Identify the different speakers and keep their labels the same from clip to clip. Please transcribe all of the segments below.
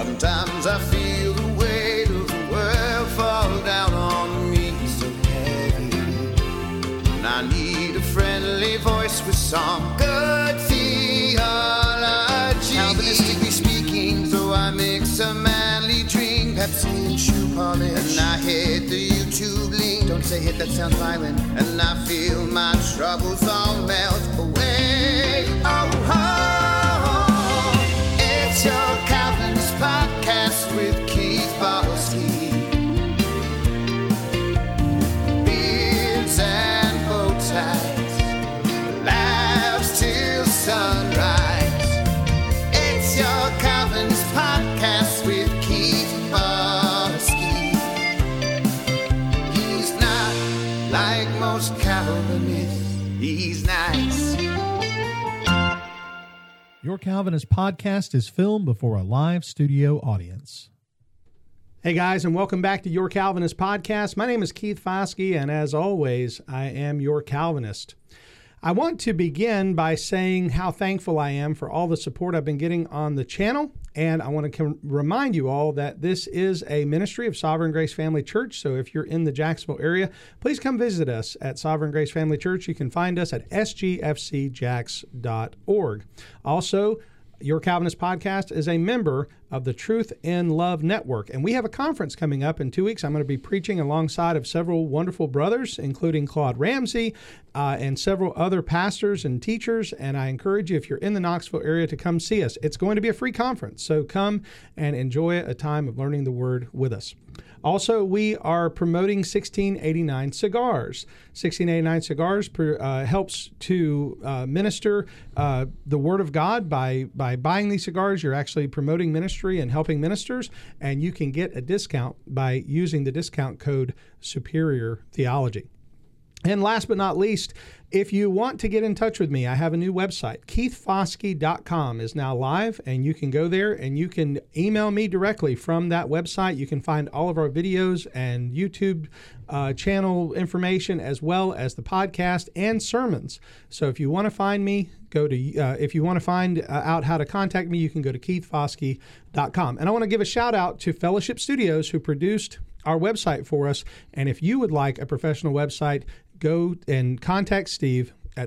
Speaker 1: Sometimes I feel the weight of the world fall down on me so heavy, and I need a friendly voice with some good theology. Calvinistically speaking, so I mix a manly drink, Pepsi and shoe polish, and I hit the YouTube link. Don't say hit, that sounds violent. And I feel my troubles all melt away. Oh, it's your Calvinist podcast with Keith Foskey. Beards and bow ties, laughs till sunrise. It's your Calvinist podcast with Keith Foskey. He's not like most Calvinists, he's nice.
Speaker 2: Your Calvinist podcast is filmed before a live studio audience.
Speaker 3: Hey guys, and welcome back to Your Calvinist podcast. My name is Keith Foskey, and as always, I am your Calvinist. I want to begin by saying how thankful I am for all the support I've been getting on the channel, and I want to remind you all that this is a ministry of Sovereign Grace Family Church, so if you're in the Jacksonville area, please come visit us at Sovereign Grace Family Church. You can find us at sgfcjax.org. Also, Your Calvinist Podcast is a member of the Truth in Love Network, and we have a conference coming up in 2 weeks. I'm going to be preaching alongside of several wonderful brothers, including Claude Ramsey and several other pastors and teachers, and I encourage you, if you're in the Knoxville area, to come see us. It's going to be a free conference, so come and enjoy a time of learning the Word with us. Also, we are promoting 1689 Cigars. 1689 Cigars helps to minister the Word of God. By buying these cigars, you're actually promoting ministry and helping ministers, and you can get a discount by using the discount code Superior Theology. And last but not least, if you want to get in touch with me, I have a new website. KeithFoskey.com is now live, and you can go there and you can email me directly from that website. You can find all of our videos and YouTube channel information, as well as the podcast and sermons. So if you want to find me, if you want to find out how to contact me, you can go to KeithFoskey.com. And I want to give a shout out to Fellowship Studios, who produced our website for us. And if you would like a professional website, go and contact Steve at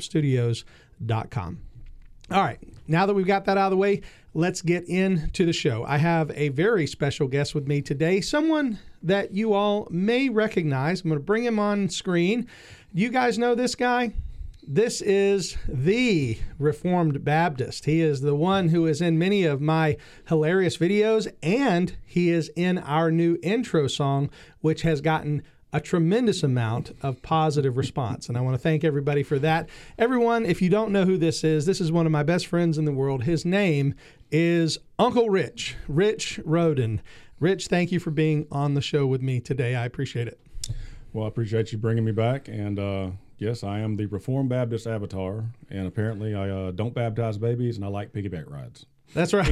Speaker 3: fellowshipstudios.com. All right, now that we've got that out of the way, let's get into the show. I have a very special guest with me today, someone that you all may recognize. I'm going to bring him on screen. You guys know this guy? This is the Reformed Baptist. He is the one who is in many of my hilarious videos, and he is in our new intro song, which has gotten a tremendous amount of positive response. And I want to thank everybody for that. Everyone, if you don't know who this is one of my best friends in the world. His name is Uncle Rich, Rich Roden. Rich, thank you for being on the show with me today. I appreciate it.
Speaker 4: Well, I appreciate you bringing me back. And yes, I am the Reformed Baptist avatar. And apparently I don't baptize babies, and I like piggyback rides.
Speaker 3: That's right.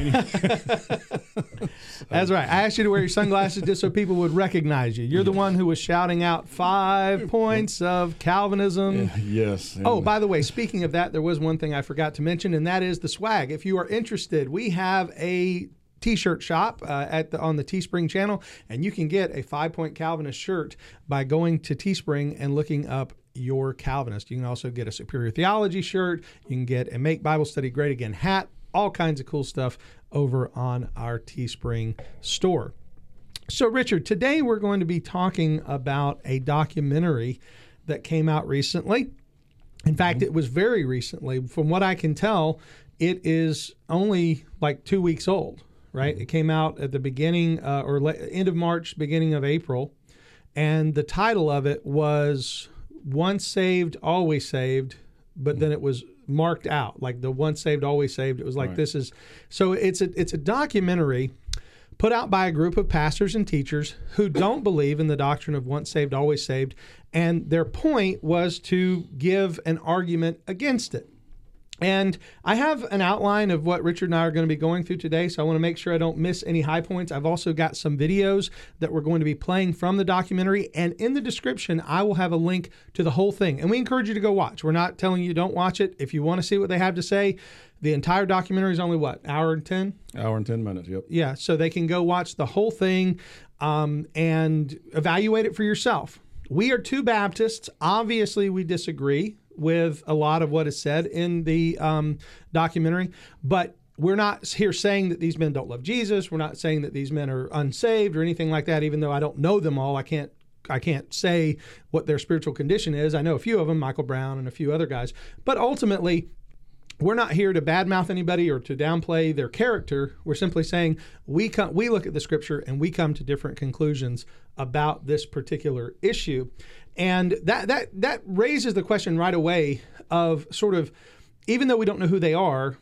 Speaker 3: That's right. I asked you to wear your sunglasses just so people would recognize you. You're the one who was shouting out 5 points of Calvinism.
Speaker 4: Yes.
Speaker 3: Oh, by the way, speaking of that, there was one thing I forgot to mention, and that is the swag. If you are interested, we have a T-shirt shop on the Teespring channel, and you can get a 5-point Calvinist shirt by going to Teespring and looking up Your Calvinist. You can also get a Superior Theology shirt. You can get a Make Bible Study Great Again hat. All kinds of cool stuff over on our Teespring store. So, Richard, today we're going to be talking about a documentary that came out recently. In fact, it was very recently. From what I can tell, it is only like 2 weeks old, right? It came out at the beginning or end of March, beginning of April. And the title of it was Once Saved, Always Saved, but then it was marked out like the once saved, always saved. It was like, right. This is, so it's a documentary put out by a group of pastors and teachers who don't believe in the doctrine of once saved, always saved. And their point was to give an argument against it. And I have an outline of what Richard and I are going to be going through today, so I want to make sure I don't miss any high points. I've also got some videos that we're going to be playing from the documentary, and in the description, I will have a link to the whole thing. And we encourage you to go watch. We're not telling you don't watch it. If you want to see what they have to say, the entire documentary is only, what, hour and 10?
Speaker 4: Hour and 10 minutes, yep.
Speaker 3: Yeah, so they can go watch the whole thing and evaluate it for yourself. We are two Baptists. Obviously, we disagree with a lot of what is said in the documentary, but we're not here saying that these men don't love Jesus. We're not saying that these men are unsaved or anything like that. Even though I don't know them all, I can't say what their spiritual condition is. I know a few of them, Michael Brown and a few other guys, but ultimately, we're not here to badmouth anybody or to downplay their character. We're simply saying we look at the Scripture and we come to different conclusions about this particular issue. And that raises the question right away of sort of, even though we don't know who they are,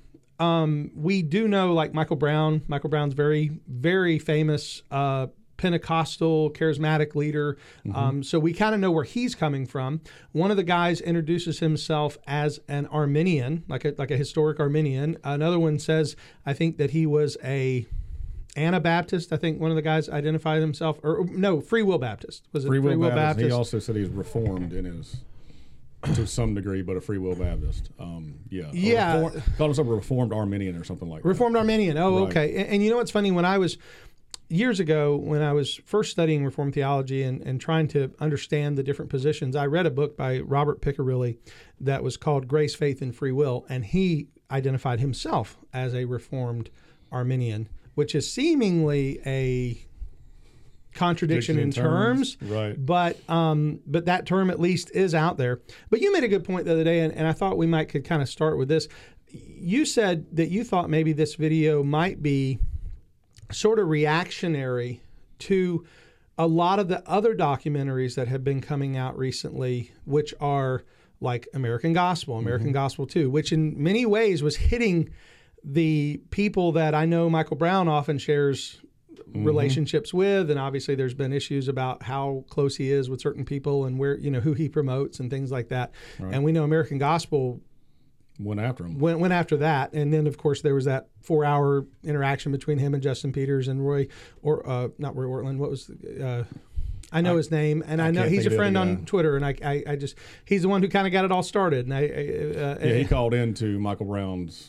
Speaker 3: we do know, like Michael Brown. Michael Brown's very, very famous Pentecostal charismatic leader. So we kind of know where he's coming from. One of the guys introduces himself as an Arminian, like a historic Arminian. Another one says, I think that he was a Anabaptist. I think one of the guys identified himself, or no, Free Will Baptist. Was it Free Will Baptist?
Speaker 4: He also said he's Reformed in his, to some degree, but a Free Will Baptist.
Speaker 3: Yeah.
Speaker 4: Called himself a Reformed Arminian or something like that.
Speaker 3: Reformed Arminian. Oh,
Speaker 4: Right.
Speaker 3: okay. And you know what's funny? When I was years ago, when I was first studying Reformed theology and trying to understand the different positions, I read a book by Robert Piccirilli that was called Grace, Faith, and Free Will, and he identified himself as a Reformed Arminian, which is seemingly a contradiction in terms,
Speaker 4: right?
Speaker 3: But that term at least is out there. But you made a good point the other day, and I thought we could kind of start with this. You said that you thought maybe this video might be sort of reactionary to a lot of the other documentaries that have been coming out recently, which are like American Gospel, American Gospel 2, which in many ways was hitting the people that I know Michael Brown often shares relationships with, and obviously there's been issues about how close he is with certain people and where, who he promotes and things like that. Right. And we know American Gospel
Speaker 4: went after him.
Speaker 3: Went after that, and then of course there was that 4-hour interaction between him and Justin Peters and not Roy Ortland. What was I know his name, and I know he's a friend on Twitter, and I just he's the one who kind of got it all started. And
Speaker 4: he called into Michael Brown's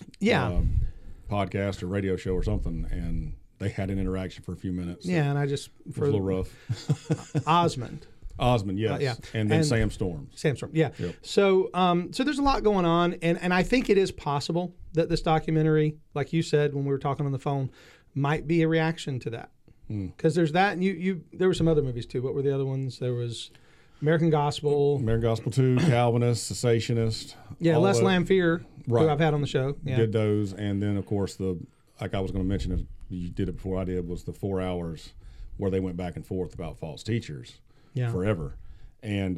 Speaker 4: podcast or radio show or something, and they had an interaction for a few minutes.
Speaker 3: Yeah, and it was
Speaker 4: a little rough.
Speaker 3: Osmond,
Speaker 4: yes. And then Sam Storms.
Speaker 3: Sam Storms, yeah.
Speaker 4: Yep.
Speaker 3: So there's a lot going on, and I think it is possible that this documentary, like you said when we were talking on the phone, might be a reaction to that. Because there's that, and there were some other movies too. What were the other ones? There was American Gospel.
Speaker 4: American Gospel 2, Calvinist, Cessationist.
Speaker 3: Yeah, Les Lamphere, who I've had on the show. Yeah.
Speaker 4: Did those, and then of course like I was going to mention, you did it before I did, was the 4 hours where they went back and forth about false teachers forever. And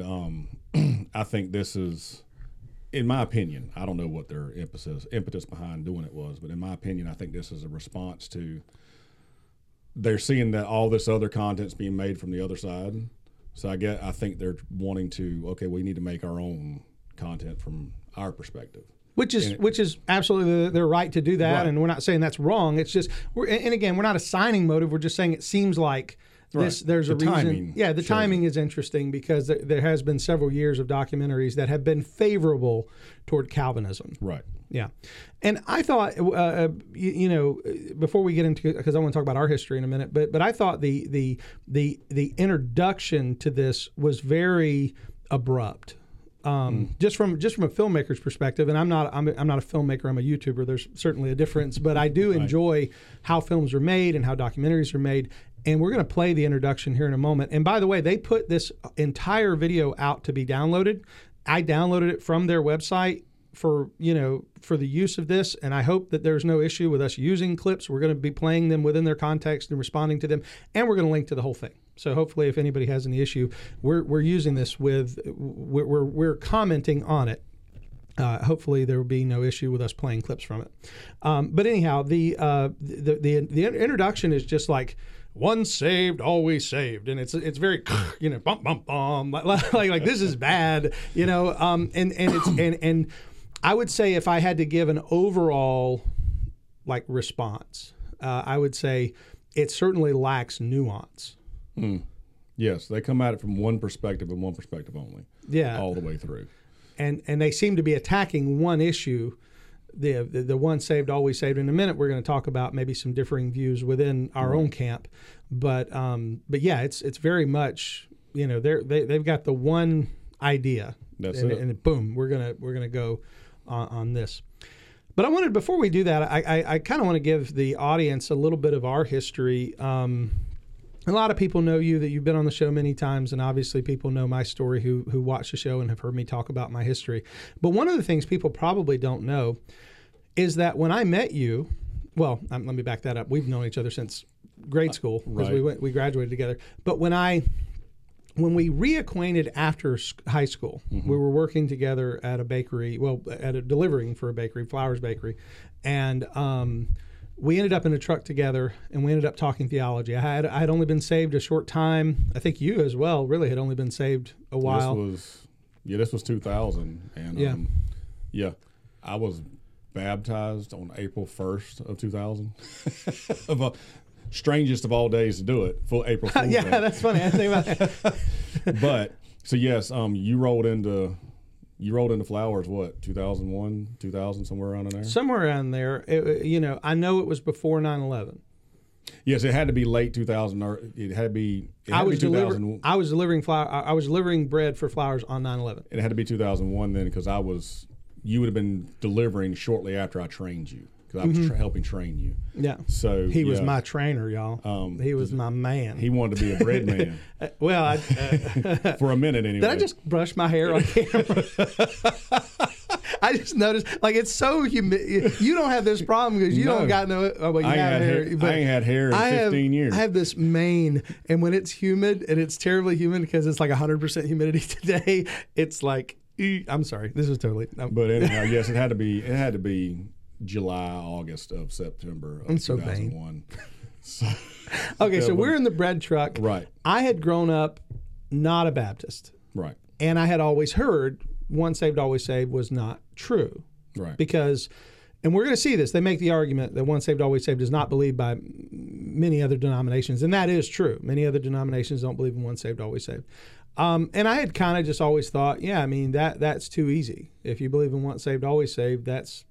Speaker 4: I think this is, in my opinion, I don't know what their impetus behind doing it was, but in my opinion, I think this is a response to, they're seeing that all this other content's being made from the other side. So I think they're wanting to, okay, we need to make our own content from our perspective.
Speaker 3: Which is absolutely their right to do that, right. And we're not saying that's wrong. It's just, and again, we're not assigning motive. We're just saying it seems like there's a reason. Yeah, the timing is interesting because there has been several years of documentaries that have been favorable toward Calvinism.
Speaker 4: Right.
Speaker 3: Yeah, and I thought, before we get into, because I want to talk about our history in a minute, but I thought the introduction to this was very abrupt. Just from a filmmaker's perspective, and I'm not a filmmaker, I'm a YouTuber. There's certainly a difference, but I do enjoy how films are made and how documentaries are made. And we're going to play the introduction here in a moment. And by the way, they put this entire video out to be downloaded. I downloaded it from their website for the use of this, and I hope that there's no issue with us using clips. We're going to be playing them within their context and responding to them, and we're going to link to the whole thing. So hopefully, if anybody has any issue, we're using this we're commenting on it. Hopefully, there will be no issue with us playing clips from it. But anyhow, the introduction is just like, once saved, always saved, and it's very bum bum bum like this is bad, and I would say if I had to give an overall response, I would say it certainly lacks nuance.
Speaker 4: Yes, they come at it from one perspective and one perspective only.
Speaker 3: Yeah,
Speaker 4: all the way through.
Speaker 3: And they seem to be attacking one issue, the one saved, always saved. In a minute, we're going to talk about maybe some differing views within our own camp, but yeah, it's very much they've got the one idea.
Speaker 4: That's it.
Speaker 3: And boom, we're gonna go on this. But I wanted, before we do that, I kind of want to give the audience a little bit of our history. A lot of people know you, that you've been on the show many times, and obviously people know my story who watch the show and have heard me talk about my history. But one of the things people probably don't know is that when I met you, well, let me back that up. We've known each other since grade school because we graduated together. But when we reacquainted after high school, we were working together at a bakery, delivering for a bakery, Flowers Bakery, and we ended up in a truck together, and we ended up talking theology. I had only been saved a short time. I think you as well really had only been saved a while.
Speaker 4: This was 2000, and I was baptized on April 1st of 2000. Strangest of all days to do it, full April Fool's
Speaker 3: yeah,
Speaker 4: Day.
Speaker 3: That's funny. I think about that.
Speaker 4: But so yes, you rolled into Flowers, what, 2001, 2000, somewhere around in there?
Speaker 3: Somewhere around there. I know it was before 9/11.
Speaker 4: Yes, it had to be late 2000, or it had to be.
Speaker 3: I was delivering bread for Flowers on 9/11.
Speaker 4: It had to be 2001 then, because you would have been delivering shortly after I trained you, because I was helping train you.
Speaker 3: Yeah.
Speaker 4: So
Speaker 3: he was my trainer, y'all. He was my man.
Speaker 4: He wanted to be a bread man.
Speaker 3: Well,
Speaker 4: for a minute anyway.
Speaker 3: Did I just brush my hair on camera? I just noticed, it's so humid. You don't have this problem because you don't got no. Oh, well, you have hair.
Speaker 4: But I ain't had hair in 15 years.
Speaker 3: I have this mane, and when it's humid, and it's terribly humid because it's 100% humidity today, it's I'm sorry. This is totally. No.
Speaker 4: But anyhow, yes, it had to be July, August of September of 2001.
Speaker 3: Okay, so we're in the bread truck.
Speaker 4: Right.
Speaker 3: I had grown up not a Baptist.
Speaker 4: Right.
Speaker 3: And I had always heard once saved, always saved was not true.
Speaker 4: Right.
Speaker 3: Because, and we're going to see this, they make the argument that once saved, always saved is not believed by many other denominations. And that is true. Many other denominations don't believe in once saved, always saved. And I had kind of just always thought, that's too easy. If you believe in once saved, always saved,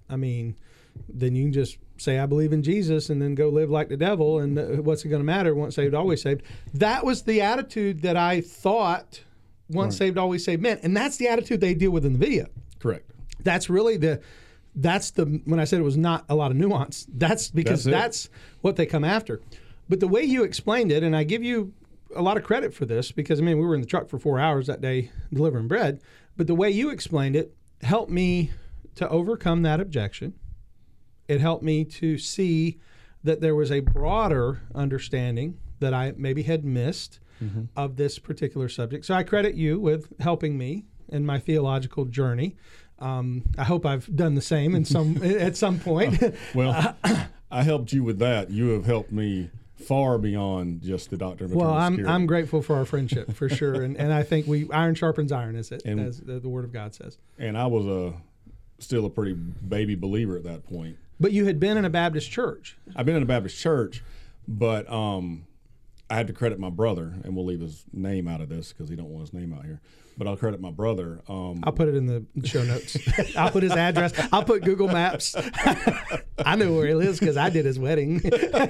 Speaker 3: then you can just say, I believe in Jesus, and then go live like the devil, and what's it going to matter? Once saved, always saved. That was the attitude that I thought once saved, always saved meant. And that's the attitude they deal with in the video.
Speaker 4: Correct.
Speaker 3: That's really when I said it was not a lot of nuance, that's because that's what they come after. But the way you explained it, and I give you a lot of credit for this, because we were in the truck for 4 hours that day delivering bread, but the way you explained it helped me to overcome that objection. It helped me to see that there was a broader understanding that I maybe had missed of this particular subject. So I credit you with helping me in my theological journey. I hope I've done the same at some point.
Speaker 4: Well, I helped you with that. You have helped me far beyond just the doctrine of eternal security.
Speaker 3: I'm grateful for our friendship, for sure. And I think iron sharpens iron, as the Word of God says. And
Speaker 4: I was still a pretty baby believer at that point.
Speaker 3: But you had been in a Baptist church.
Speaker 4: I've been in a Baptist church, but I had to credit my brother, and we'll leave his name out of this because he don't want his name out here. But I'll credit my brother.
Speaker 3: I'll put it in the show notes. I'll put his address. I'll put Google Maps. I know where he lives because I did his wedding.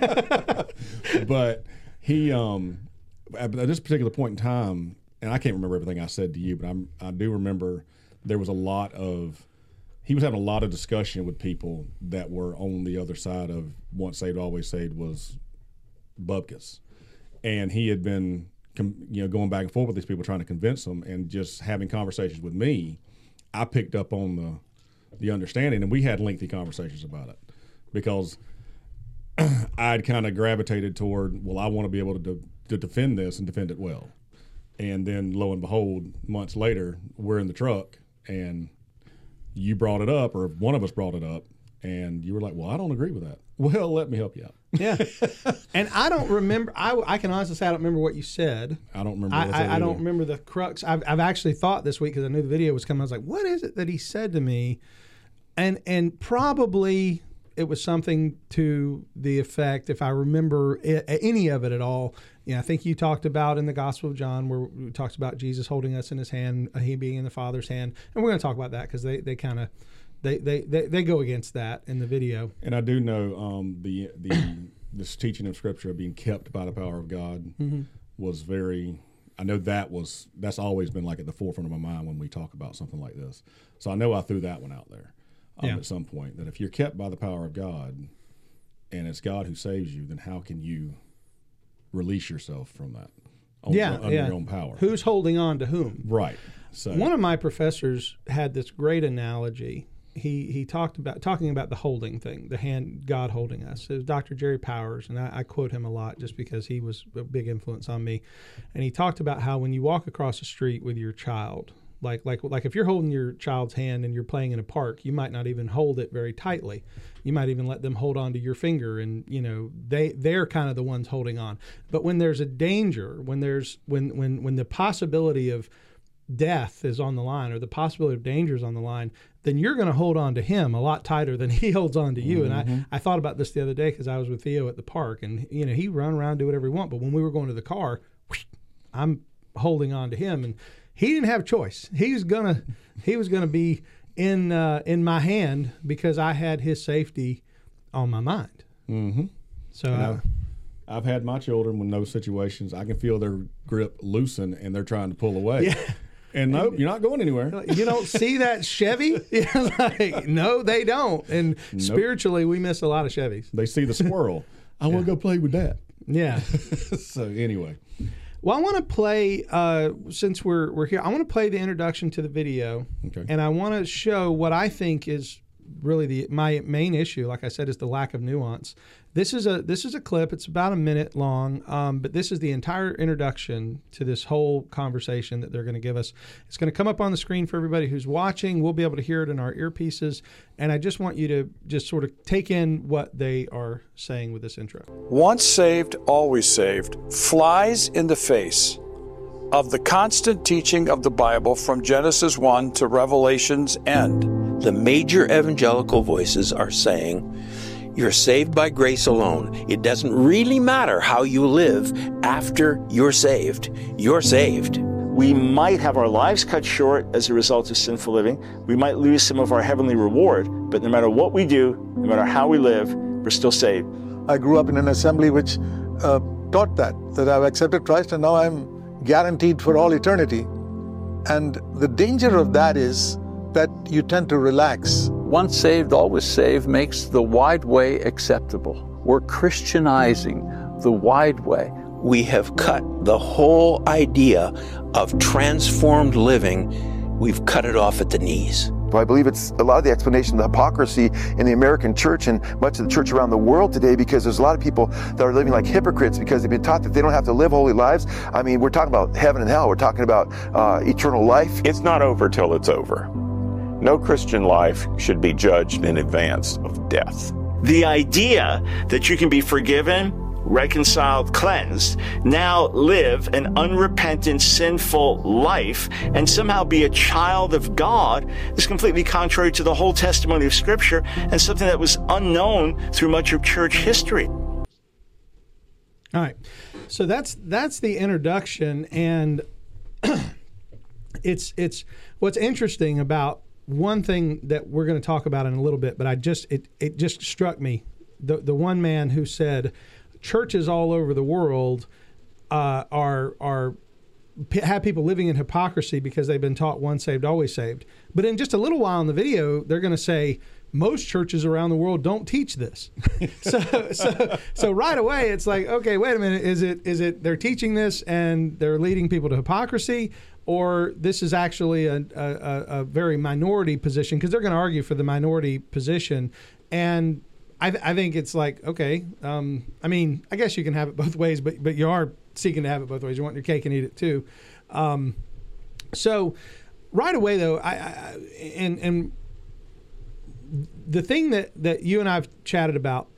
Speaker 4: But he, at this particular point in time, and I can't remember everything I said to you, but I do remember there was he was having a lot of discussion with people that were on the other side of once saved, always saved was bupkis. And he had been going back and forth with these people trying to convince them, and just having conversations with me, I picked up on the understanding, and we had lengthy conversations about it because I'd kind of gravitated toward, well, I want to be able to defend this and defend it well. And then lo and behold, months later, we're in the truck, and you brought it up, or one of us brought it up, and you were like, well, I don't agree with that. Well, let me help you out.
Speaker 3: Yeah. And I don't remember, I can honestly say I don't remember what you said.
Speaker 4: I don't remember
Speaker 3: I don't remember the crux. I've actually thought this week, because I knew the video was coming, I was like, what is it that he said to me And probably it was something to the effect, if I remember any of it at all. I think you talked about in the Gospel of John where it talks about Jesus holding us in his hand, he being in the Father's hand. And we're going to talk about that because they kind of, they go against that in the video.
Speaker 4: And I do know this teaching of Scripture of being kept by the power of God was very, I know that's always been like at the forefront of my mind when we talk about something like this. So I know I threw that one out there at some point, that if you're kept by the power of God and it's God who saves you, then how can you release yourself from that under your own power?
Speaker 3: Who's holding on to whom?
Speaker 4: Right. So
Speaker 3: one of my professors had this great analogy. He talking about the holding thing, the hand, God holding us. It was Dr. Jerry Powers, and I quote him a lot just because he was a big influence on me. And he talked about how when you walk across the street with your child, like if you're holding your child's hand and you're playing in a park, you might not even hold it very tightly. You might even let them hold on to your finger, and they're kind of the ones holding on. But when there's a danger, when the possibility of death is on the line or the possibility of danger is on the line, then you're going to hold on to him a lot tighter than he holds on to you. And I thought about this the other day because I was with Theo at the park, and he run around, do whatever he wants. But when we were going to the car, I'm holding on to him, and he didn't have a choice. He was gonna be in my hand because I had his safety on my mind.
Speaker 4: Mm-hmm.
Speaker 3: So
Speaker 4: I've had my children in those situations. I can feel their grip loosen and they're trying to pull away.
Speaker 3: Yeah.
Speaker 4: And nope, you're not going anywhere.
Speaker 3: You don't see that Chevy? No, they don't. And spiritually, we miss a lot of Chevys.
Speaker 4: They see the squirrel. I want to go play with that.
Speaker 3: Yeah.
Speaker 4: So anyway.
Speaker 3: Well, I want to play, since we're here, I want to play the introduction to the video.
Speaker 4: Okay.
Speaker 3: And I want to show what I think is really my main issue, like I said, is the lack of nuance. This is a clip. It's about a minute long, but this is the entire introduction to this whole conversation that they're going to give us. It's going to come up on the screen for everybody who's watching. We'll be able to hear it in our earpieces, and I just want you to just sort of take in what they are saying with this intro.
Speaker 5: Once saved, always saved flies in the face of the constant teaching of the Bible from Genesis 1 to Revelation's end.
Speaker 6: The major evangelical voices are saying, you're saved by grace alone. It doesn't really matter how you live after you're saved. You're saved.
Speaker 7: We might have our lives cut short as a result of sinful living. We might lose some of our heavenly reward, but no matter what we do, no matter how we live, we're still saved.
Speaker 8: I grew up in an assembly which taught that I've accepted Christ and now I'm guaranteed for all eternity. And the danger of that is that you tend to relax.
Speaker 5: Once saved, always saved makes the wide way acceptable. We're Christianizing the wide way.
Speaker 6: We have cut the whole idea of transformed living. We've cut it off at the knees.
Speaker 9: I believe it's a lot of the explanation of the hypocrisy in the American church and much of the church around the world today, because there's a lot of people that are living like hypocrites because they've been taught that they don't have to live holy lives. I mean, we're talking about heaven and hell. We're talking about eternal life.
Speaker 10: It's not over till it's over. No Christian life should be judged in advance of death.
Speaker 7: The idea that you can be forgiven, reconciled, cleansed, now live an unrepentant, sinful life, and somehow be a child of God is completely contrary to the whole testimony of Scripture and something that was unknown through much of church history.
Speaker 3: All right. So that's the introduction, and it's what's interesting about one thing that we're going to talk about in a little bit, but it just struck me, the one man who said churches all over the world have people living in hypocrisy because they've been taught once saved, always saved. But in just a little while in the video, they're going to say most churches around the world don't teach this. so right away it's like, okay, wait a minute, is it they're teaching this and they're leading people to hypocrisy, or this is actually a very minority position, because they're going to argue for the minority position. And I think it's like, okay, I mean, I guess you can have it both ways, but you are seeking to have it both ways. You want your cake and eat it too. So right away, though, and the thing that you and I have chatted about,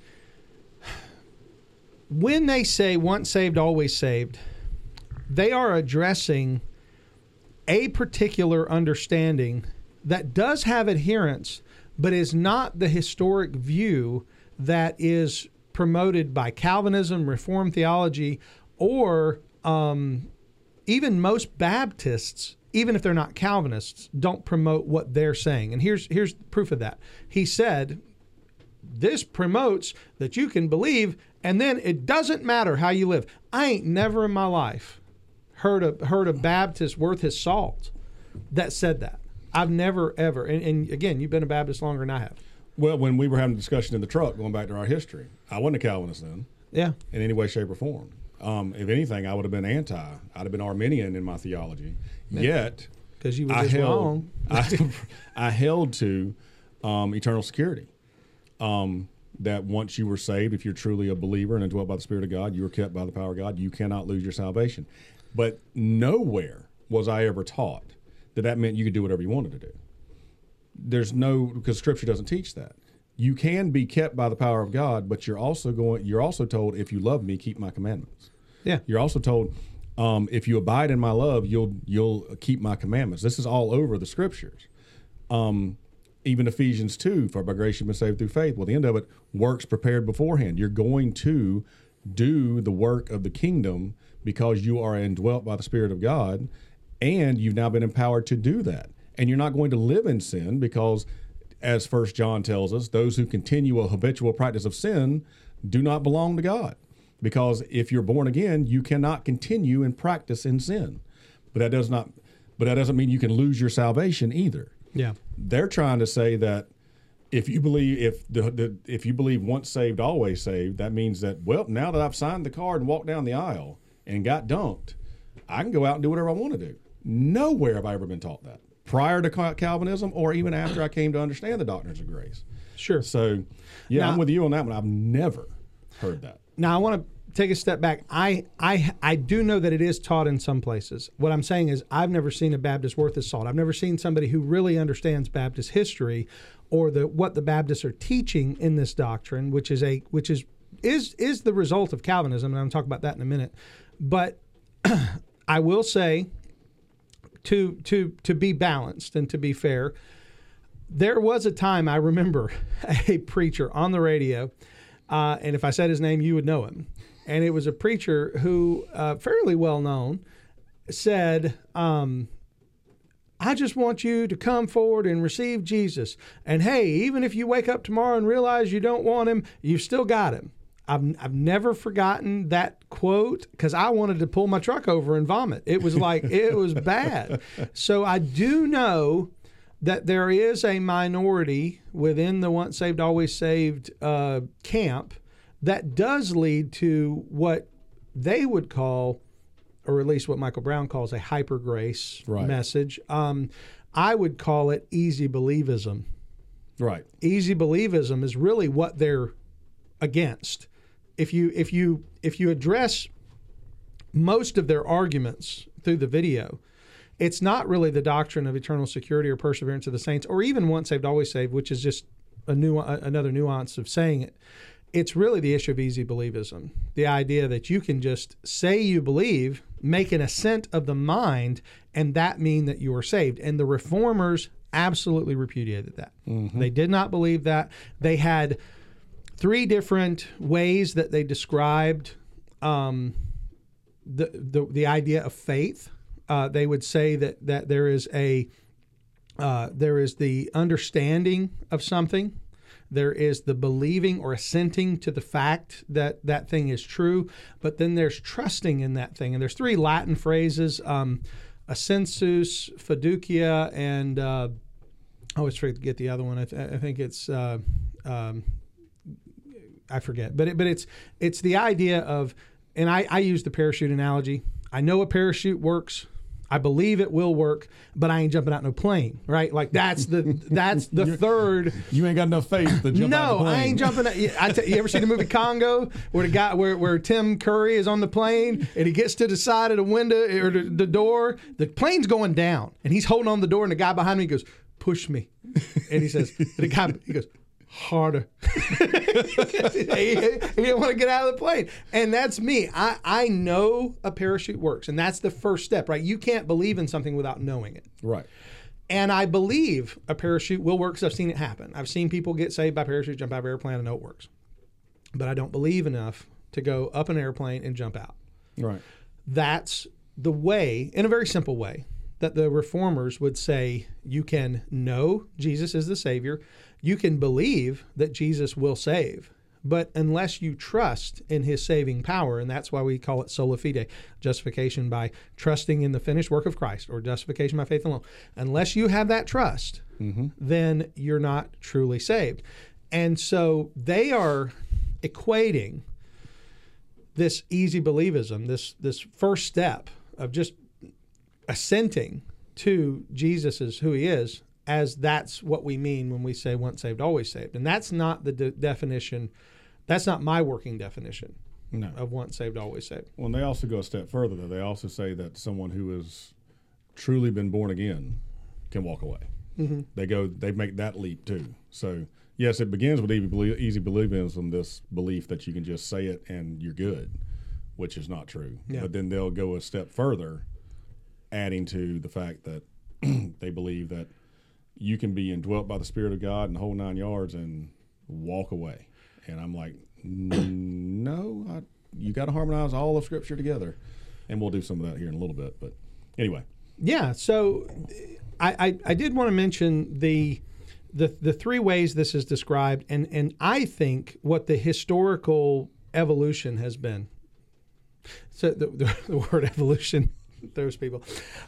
Speaker 3: when they say once saved, always saved, they are addressing a particular understanding that does have adherents, but is not the historic view that is promoted by Calvinism, Reformed theology, or even most Baptists, even if they're not Calvinists, don't promote what they're saying. And here's proof of that. He said, this promotes that you can believe, and then it doesn't matter how you live. I ain't never in my life heard a Baptist worth his salt that said that. I've never, ever. And again, you've been a Baptist longer than I have.
Speaker 4: Well, when we were having a discussion in the truck, going back to our history, I wasn't a Calvinist then.
Speaker 3: Yeah.
Speaker 4: In any way, shape, or form. If anything, I would have been anti. I'd have been Arminian in my theology. Yeah. Yet,
Speaker 3: because you were just wrong.
Speaker 4: I held to eternal security. That once you were saved, if you're truly a believer and indwelt by the Spirit of God, you are kept by the power of God. You cannot lose your salvation. But nowhere was I ever taught that meant you could do whatever you wanted to do. Because Scripture doesn't teach that. You can be kept by the power of God, but you're also told, if you love me, keep my commandments.
Speaker 3: Yeah.
Speaker 4: You're also told, if you abide in my love, you'll keep my commandments. This is all over the Scriptures. Even Ephesians 2, for by grace you've been saved through faith. Well, the end of it, works prepared beforehand. You're going to do the work of the kingdom because you are indwelt by the Spirit of God, and you've now been empowered to do that. And you're not going to live in sin because, as 1 John tells us, those who continue a habitual practice of sin do not belong to God. Because if you're born again, you cannot continue and practice in sin. But that doesn't mean you can lose your salvation either.
Speaker 3: Yeah.
Speaker 4: They're trying to say that if you believe if you believe once saved, always saved, that means that, well, now that I've signed the card and walked down the aisle and got dunked, I can go out and do whatever I want to do. Nowhere have I ever been taught that, prior to Calvinism or even after I came to understand the doctrines of grace.
Speaker 3: Sure.
Speaker 4: So, yeah, now, I'm with you on that one. I've never heard that.
Speaker 3: Now, I want to take a step back. I do know that it is taught in some places. What I'm saying is I've never seen a Baptist worth his salt. I've never seen somebody who really understands Baptist history or what the Baptists are teaching in this doctrine, which is the result of Calvinism, and I'm going to talk about that in a minute. But I will say, to be balanced and to be fair, there was a time I remember a preacher on the radio, and if I said his name, you would know him. And it was a preacher who, fairly well known, said, I just want you to come forward and receive Jesus. And hey, even if you wake up tomorrow and realize you don't want him, you've still got him. I've never forgotten that quote because I wanted to pull my truck over and vomit. It was like, it was bad. So I do know that there is a minority within the once saved, always saved camp that does lead to what they would call, or at least what Michael Brown calls, a hyper grace message. I would call it easy believism.
Speaker 4: Right.
Speaker 3: Easy believism is really what they're against. If you address most of their arguments through the video, it's not really the doctrine of eternal security or perseverance of the saints, or even once saved, always saved, which is just another nuance of saying it. It's really the issue of easy believism, the idea that you can just say you believe, make an assent of the mind, and that mean that you are saved. And the Reformers absolutely repudiated that. Mm-hmm. They did not believe that. They had 3 different ways that they described the idea of faith. They would say that there is the understanding of something. There is the believing or assenting to the fact that that thing is true, but then there's trusting in that thing. And there's 3 Latin phrases, assensus, fiducia, and I always forget the other one. I think it's I forget, but it's the idea of, and I use the parachute analogy. I know a parachute works. I believe it will work, but I ain't jumping out no plane, right? Like that's the third.
Speaker 4: You ain't got enough faith to jump out the plane.
Speaker 3: No, I ain't jumping out. You ever see the movie Congo, where the guy where Tim Curry is on the plane and he gets to the side of the window or the door, the plane's going down and he's holding on the door and the guy behind me goes, "Push me," and he says, he goes, "Harder." He didn't want to get out of the plane. And that's me. I know a parachute works, and that's the first step, right? You can't believe in something without knowing it.
Speaker 4: Right.
Speaker 3: And I believe a parachute will work because I've seen it happen. I've seen people get saved by parachute, jump out of an airplane, and know it works. But I don't believe enough to go up an airplane and jump out.
Speaker 4: Right.
Speaker 3: That's the way, in a very simple way, that the reformers would say you can know Jesus is the Savior, you can believe that Jesus will save, but unless you trust in his saving power, and that's why we call it sola fide, justification by trusting in the finished work of Christ, or justification by faith alone, unless you have that trust, then you're not truly saved. And so they are equating this easy believism, this first step of just assenting to Jesus as who he is, as that's what we mean when we say once saved, always saved. And that's not the definition. That's not my working definition of once saved, always saved.
Speaker 4: Well, and they also go a step further, though. They also say that someone who has truly been born again can walk away. They make that leap too. So yes, it begins with easy believism, this belief that you can just say it and you're good, which is not true. Yeah. But then they'll go a step further, adding to the fact that they believe that you can be indwelt by the Spirit of God and the whole 9 yards and walk away. And I'm like, no, you got to harmonize all of Scripture together. And we'll do some of that here in a little bit. But anyway.
Speaker 3: Yeah, so I did want to mention the three ways this is described, and I think what the historical evolution has been. So the word evolution throws people.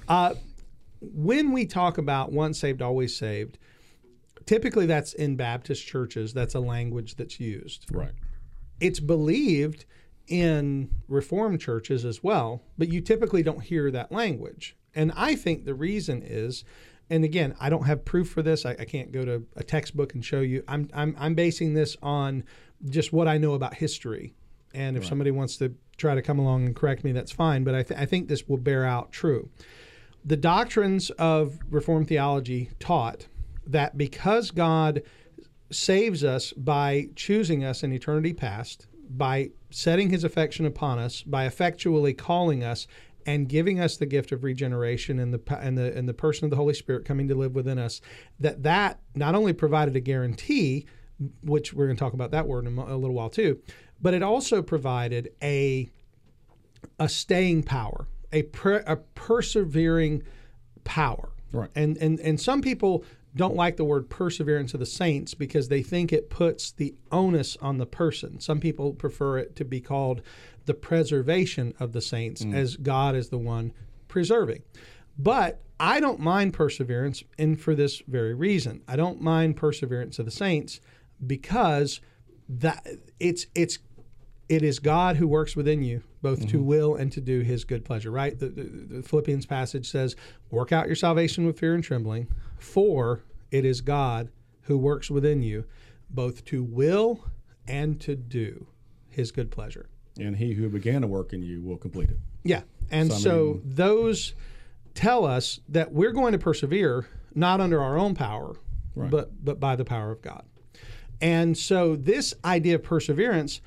Speaker 3: When we talk about once saved, always saved, typically that's in Baptist churches. That's a language that's used.
Speaker 4: Right.
Speaker 3: It's believed in Reformed churches as well, but you typically don't hear that language. And I think the reason is, and again, I don't have proof for this. I can't go to a textbook and show you. I'm basing this on just what I know about history. And if somebody wants to try to come along and correct me, that's fine. But I think this will bear out true. The doctrines of Reformed theology taught that because God saves us by choosing us in eternity past, by setting his affection upon us, by effectually calling us and giving us the gift of regeneration and the person of the Holy Spirit coming to live within us, that not only provided a guarantee, which we're going to talk about that word in a little while too, but it also provided a staying power, a persevering power.
Speaker 4: Right.
Speaker 3: And some people don't like the word perseverance of the saints because they think it puts the onus on the person. Some people prefer it to be called the preservation of the saints, as God is the one preserving. But I don't mind perseverance, and for this very reason. I don't mind perseverance of the saints because that it is God who works within you, both to will and to do his good pleasure, right? The Philippians passage says, work out your salvation with fear and trembling, for it is God who works within you, both to will and to do his good pleasure.
Speaker 4: And he who began a work in you will complete it.
Speaker 3: Yeah. And so those tell us that we're going to persevere not under our own power, but by the power of God. And so this idea of perseverance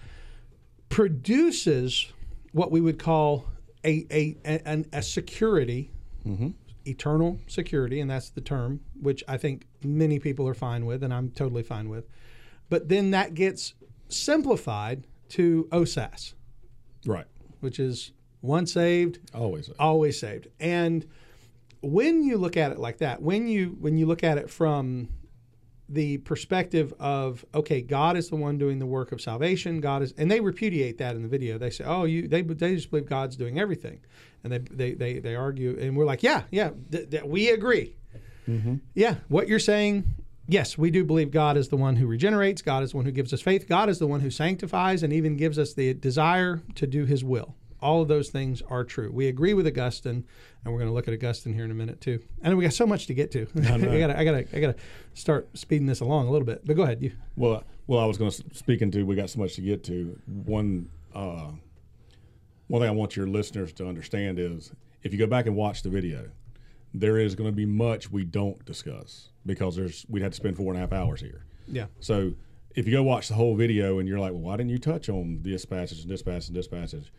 Speaker 3: produces what we would call a security, eternal security, and that's the term, which I think many people are fine with, and I'm totally fine with. But then that gets simplified to OSAS.
Speaker 4: Right.
Speaker 3: Which is once saved,
Speaker 4: always saved.
Speaker 3: Always saved. And when you look at it like that, when you look at it from the perspective of, okay, God is the one doing the work of salvation. God is, and they repudiate that in the video. They say, oh, they just believe God's doing everything, and they argue, and we're like, we agree. Yeah, what you're saying, yes, we do believe God is the one who regenerates. God is the one who gives us faith. God is the one who sanctifies and even gives us the desire to do his will. All of those things are true. We agree with Augustine, and we're going to look at Augustine here in a minute too. And we got so much to get to. I gotta start speeding this along a little bit. But go ahead.
Speaker 4: Well, I was going to speak into. We got so much to get to. One thing I want your listeners to understand is, if you go back and watch the video, there is going to be much we don't discuss because we'd have to spend 4.5 hours here.
Speaker 3: Yeah.
Speaker 4: So if you go watch the whole video and you're like, well, why didn't you touch on this passage and this passage and this passage?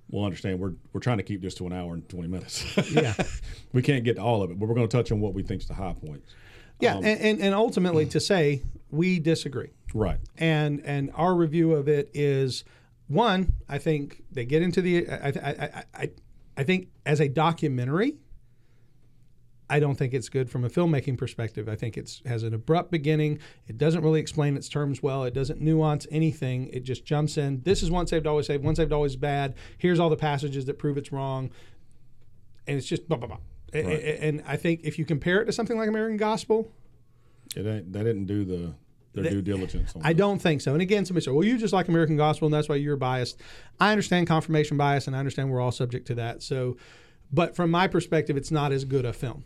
Speaker 4: will understand we're trying to keep this to an hour and 20 minutes.
Speaker 3: Yeah.
Speaker 4: We can't get to all of it, but we're going to touch on what we think is the high points.
Speaker 3: Yeah, and ultimately to say we disagree.
Speaker 4: Right.
Speaker 3: And our review of it is, one, I think they get into the I think as a documentary, I don't think it's good from a filmmaking perspective. I think it has an abrupt beginning. It doesn't really explain its terms well. It doesn't nuance anything. It just jumps in. This is once saved, always saved. Once saved, always bad. Here's all the passages that prove it's wrong. And it's just blah, blah, blah. Right. And I think if you compare it to something like American Gospel,
Speaker 4: they didn't do their due diligence on
Speaker 3: I don't think so. And again, somebody said, well, you just like American Gospel, and that's why you're biased. I understand confirmation bias, and I understand we're all subject to that. So, but from my perspective, it's not as good a film.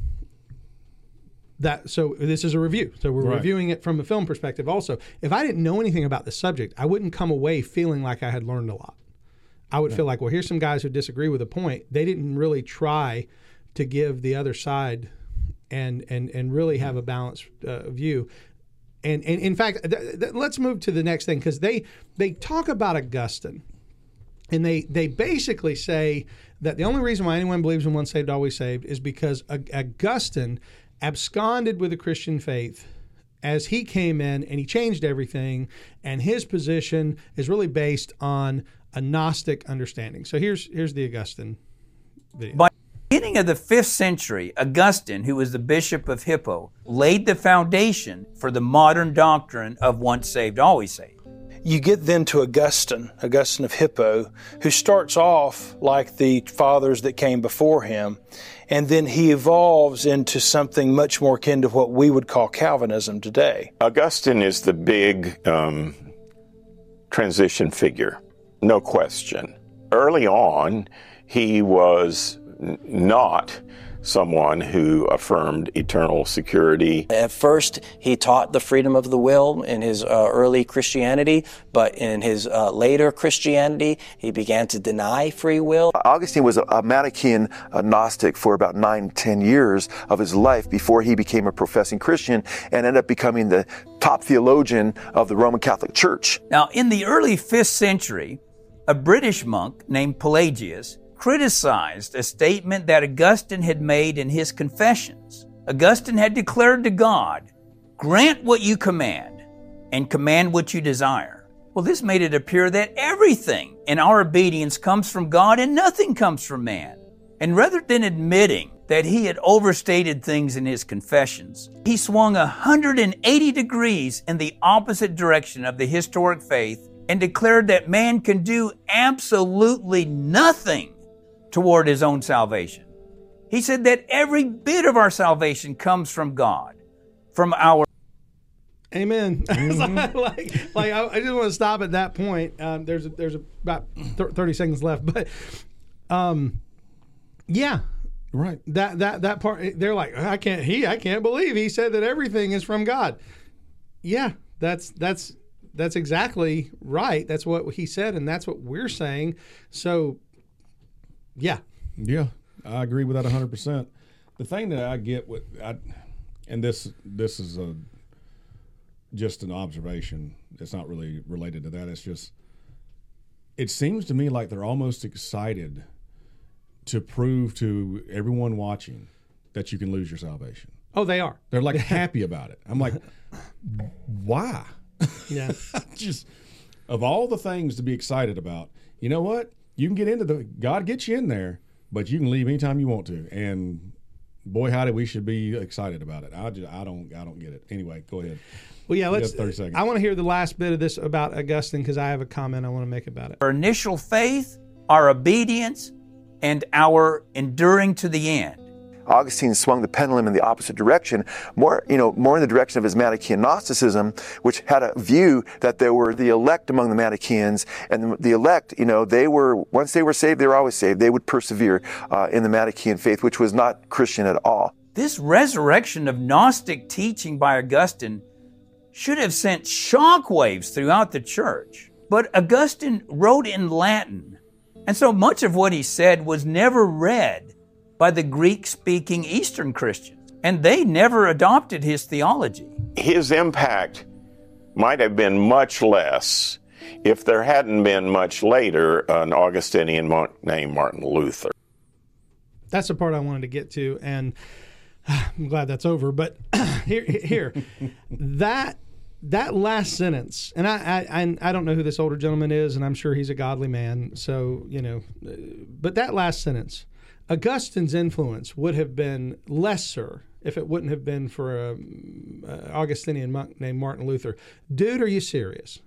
Speaker 3: So this is a review. So we're reviewing it from a film perspective also. If I didn't know anything about the subject, I wouldn't come away feeling like I had learned a lot. I would feel like, well, here's some guys who disagree with a point. They didn't really try to give the other side and really have a balanced view. And in fact, let's move to the next thing, because they talk about Augustine, and they basically say that the only reason why anyone believes in once saved, always saved is because Augustine absconded with the Christian faith as he came in and he changed everything, and his position is really based on a Gnostic understanding. So here's the Augustine video.
Speaker 11: By the beginning of the 5th century, Augustine, who was the Bishop of Hippo, laid the foundation for the modern doctrine of once saved, always saved.
Speaker 5: You get then to Augustine of Hippo, who starts off like the fathers that came before him, and then he evolves into something much more akin to what we would call Calvinism today.
Speaker 10: Augustine is the big transition figure, no question. Early on, he was not someone who affirmed eternal security.
Speaker 12: At first, he taught the freedom of the will in his early Christianity, but in his later Christianity, he began to deny free will.
Speaker 9: Augustine was a Manichaean Gnostic for about 9-10 years of his life before he became a professing Christian and ended up becoming the top theologian of the Roman Catholic Church.
Speaker 11: Now, in the early 5th century, a British monk named Pelagius criticized a statement that Augustine had made in his Confessions. Augustine had declared to God, "Grant what you command, and command what you desire." Well, this made it appear that everything in our obedience comes from God and nothing comes from man. And rather than admitting that he had overstated things in his Confessions, he swung 180 degrees in the opposite direction of the historic faith and declared that man can do absolutely nothing toward his own salvation. He said that every bit of our salvation comes from God, from our...
Speaker 3: Amen. Mm-hmm. I just want to stop at that point. There's about 30 seconds left, but yeah, right. That part, they're like, I can't believe he said that everything is from God. Yeah, that's exactly right. That's what he said, and that's what we're saying. So, yeah,
Speaker 4: I agree with that 100%. The thing that I get and this is just an observation. It's not really related to that. It's just, it seems to me like they're almost excited to prove to everyone watching that you can lose your salvation.
Speaker 3: Oh, they are.
Speaker 4: They're like happy about it. I'm like, why?
Speaker 3: Yeah.
Speaker 4: Just, of all the things to be excited about, you know what? You can get into God gets you in there, but you can leave anytime you want to. And boy, howdy, we should be excited about it. I don't get it. Anyway, go ahead.
Speaker 3: Well, yeah, let's.
Speaker 4: 30 seconds.
Speaker 3: I want to hear the last bit of this about Augustine, because I have a comment I want to make about it.
Speaker 11: Our initial faith, our obedience, and our enduring to the end.
Speaker 9: Augustine swung the pendulum in the opposite direction, more in the direction of his Manichaean Gnosticism, which had a view that there were the elect among the Manichaeans, and the elect, once they were saved, they were always saved. They would persevere in the Manichaean faith, which was not Christian at all.
Speaker 11: This resurrection of Gnostic teaching by Augustine should have sent shockwaves throughout the church. But Augustine wrote in Latin, and so much of what he said was never read by the Greek-speaking Eastern Christians, and they never adopted his theology.
Speaker 10: His impact might have been much less if there hadn't been much later an Augustinian monk named Martin Luther.
Speaker 3: That's the part I wanted to get to, and I'm glad that's over. But here, that last sentence, and I don't know who this older gentleman is, and I'm sure he's a godly man. So but that last sentence, Augustine's influence would have been lesser if it wouldn't have been for an Augustinian monk named Martin Luther. Dude, are you serious?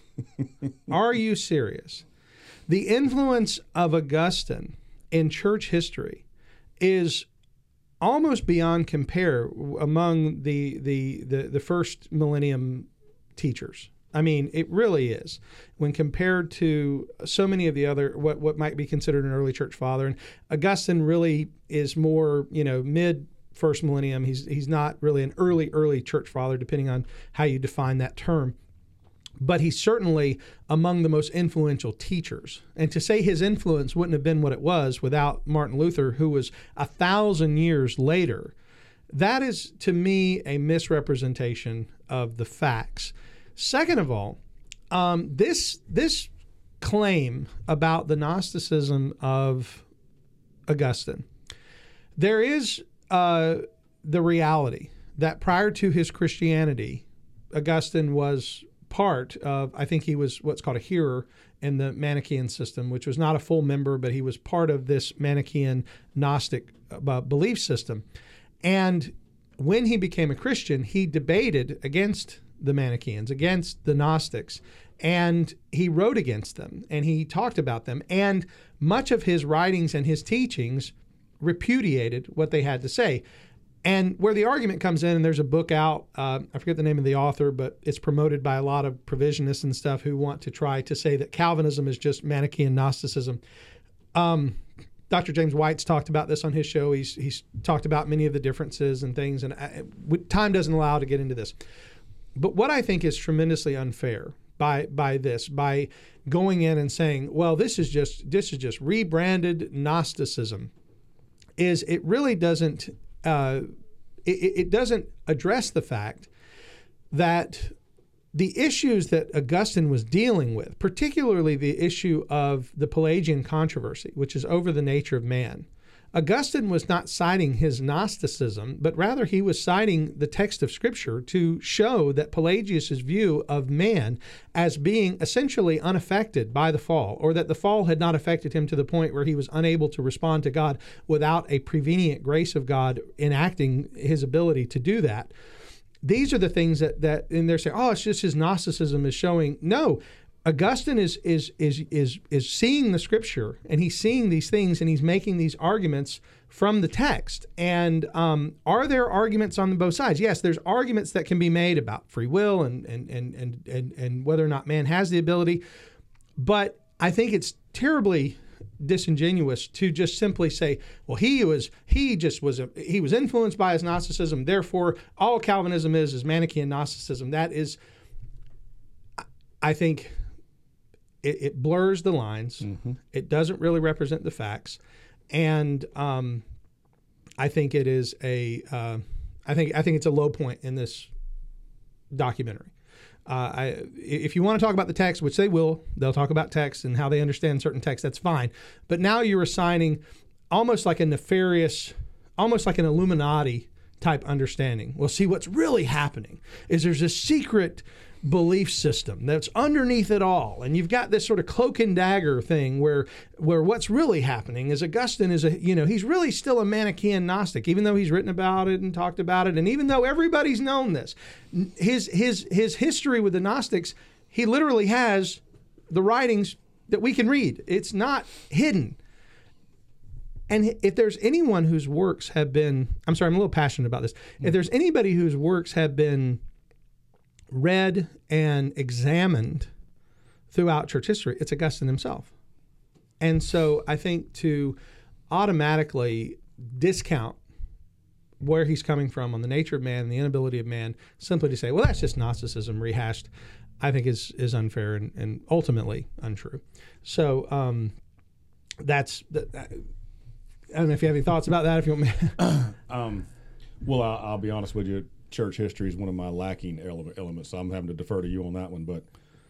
Speaker 3: Are you serious? The influence of Augustine in church history is almost beyond compare among the first millennium teachers. I mean, it really is when compared to so many of the other what might be considered an early church father. And Augustine really is more mid first millennium. He's not really an early church father, depending on how you define that term. But he's certainly among the most influential teachers. And to say his influence wouldn't have been what it was without Martin Luther, who was 1,000 years later, that is, to me, a misrepresentation of the facts. Second of all, this claim about the Gnosticism of Augustine, there is the reality that prior to his Christianity, Augustine was part of, I think he was what's called a hearer in the Manichaean system, which was not a full member, but he was part of this Manichaean Gnostic belief system. And when he became a Christian, he debated against the Manichaeans, against the Gnostics, and he wrote against them, and he talked about them. And much of his writings and his teachings repudiated what they had to say. And where the argument comes in, and there's a book out, I forget the name of the author, but it's promoted by a lot of provisionists and stuff who want to try to say that Calvinism is just Manichaean Gnosticism. Dr. James White's talked about this on his show. He's talked about many of the differences and things, and time doesn't allow to get into this. But what I think is tremendously unfair by going in and saying, well, this is just rebranded Gnosticism, is it really doesn't it doesn't address the fact that the issues that Augustine was dealing with, particularly the issue of the Pelagian controversy, which is over the nature of man, Augustine was not citing his Gnosticism, but rather he was citing the text of Scripture to show that Pelagius' view of man as being essentially unaffected by the fall, or that the fall had not affected him to the point where he was unable to respond to God without a prevenient grace of God enacting his ability to do that. These are the things that and they're saying, oh, it's just his Gnosticism is showing. No, Augustine is seeing the Scripture, and he's seeing these things, and he's making these arguments from the text. And are there arguments on both sides? Yes, there's arguments that can be made about free will and whether or not man has the ability. But I think it's terribly disingenuous to just simply say, well, he was influenced by his Gnosticism, therefore all Calvinism is Manichaean Gnosticism. That is, I think, it blurs the lines. Mm-hmm. It doesn't really represent the facts, and I think it is I think it's a low point in this documentary. If you want to talk about the text, which they'll talk about text and how they understand certain texts, that's fine. But now you're assigning almost like a nefarious, almost like an Illuminati type understanding. Well, see, what's really happening is there's a secret belief system that's underneath it all, and you've got this sort of cloak and dagger thing where what's really happening is Augustine is he's really still a Manichaean Gnostic, even though he's written about it and talked about it, and even though everybody's known this, his history with the Gnostics, he literally has the writings that we can read. It's not hidden. And if there's anyone whose works have been, I'm a little passionate about this. If there's anybody whose works have been read and examined throughout church history, it's Augustine himself. And so I think to automatically discount where he's coming from on the nature of man and the inability of man, simply to say, well, that's just Gnosticism rehashed, I think is unfair and ultimately untrue. So that's I don't know if you have any thoughts about that, if you want me.
Speaker 4: Well, I'll be honest with you. Church history is one of my lacking elements, so I'm having to defer to you on that one. But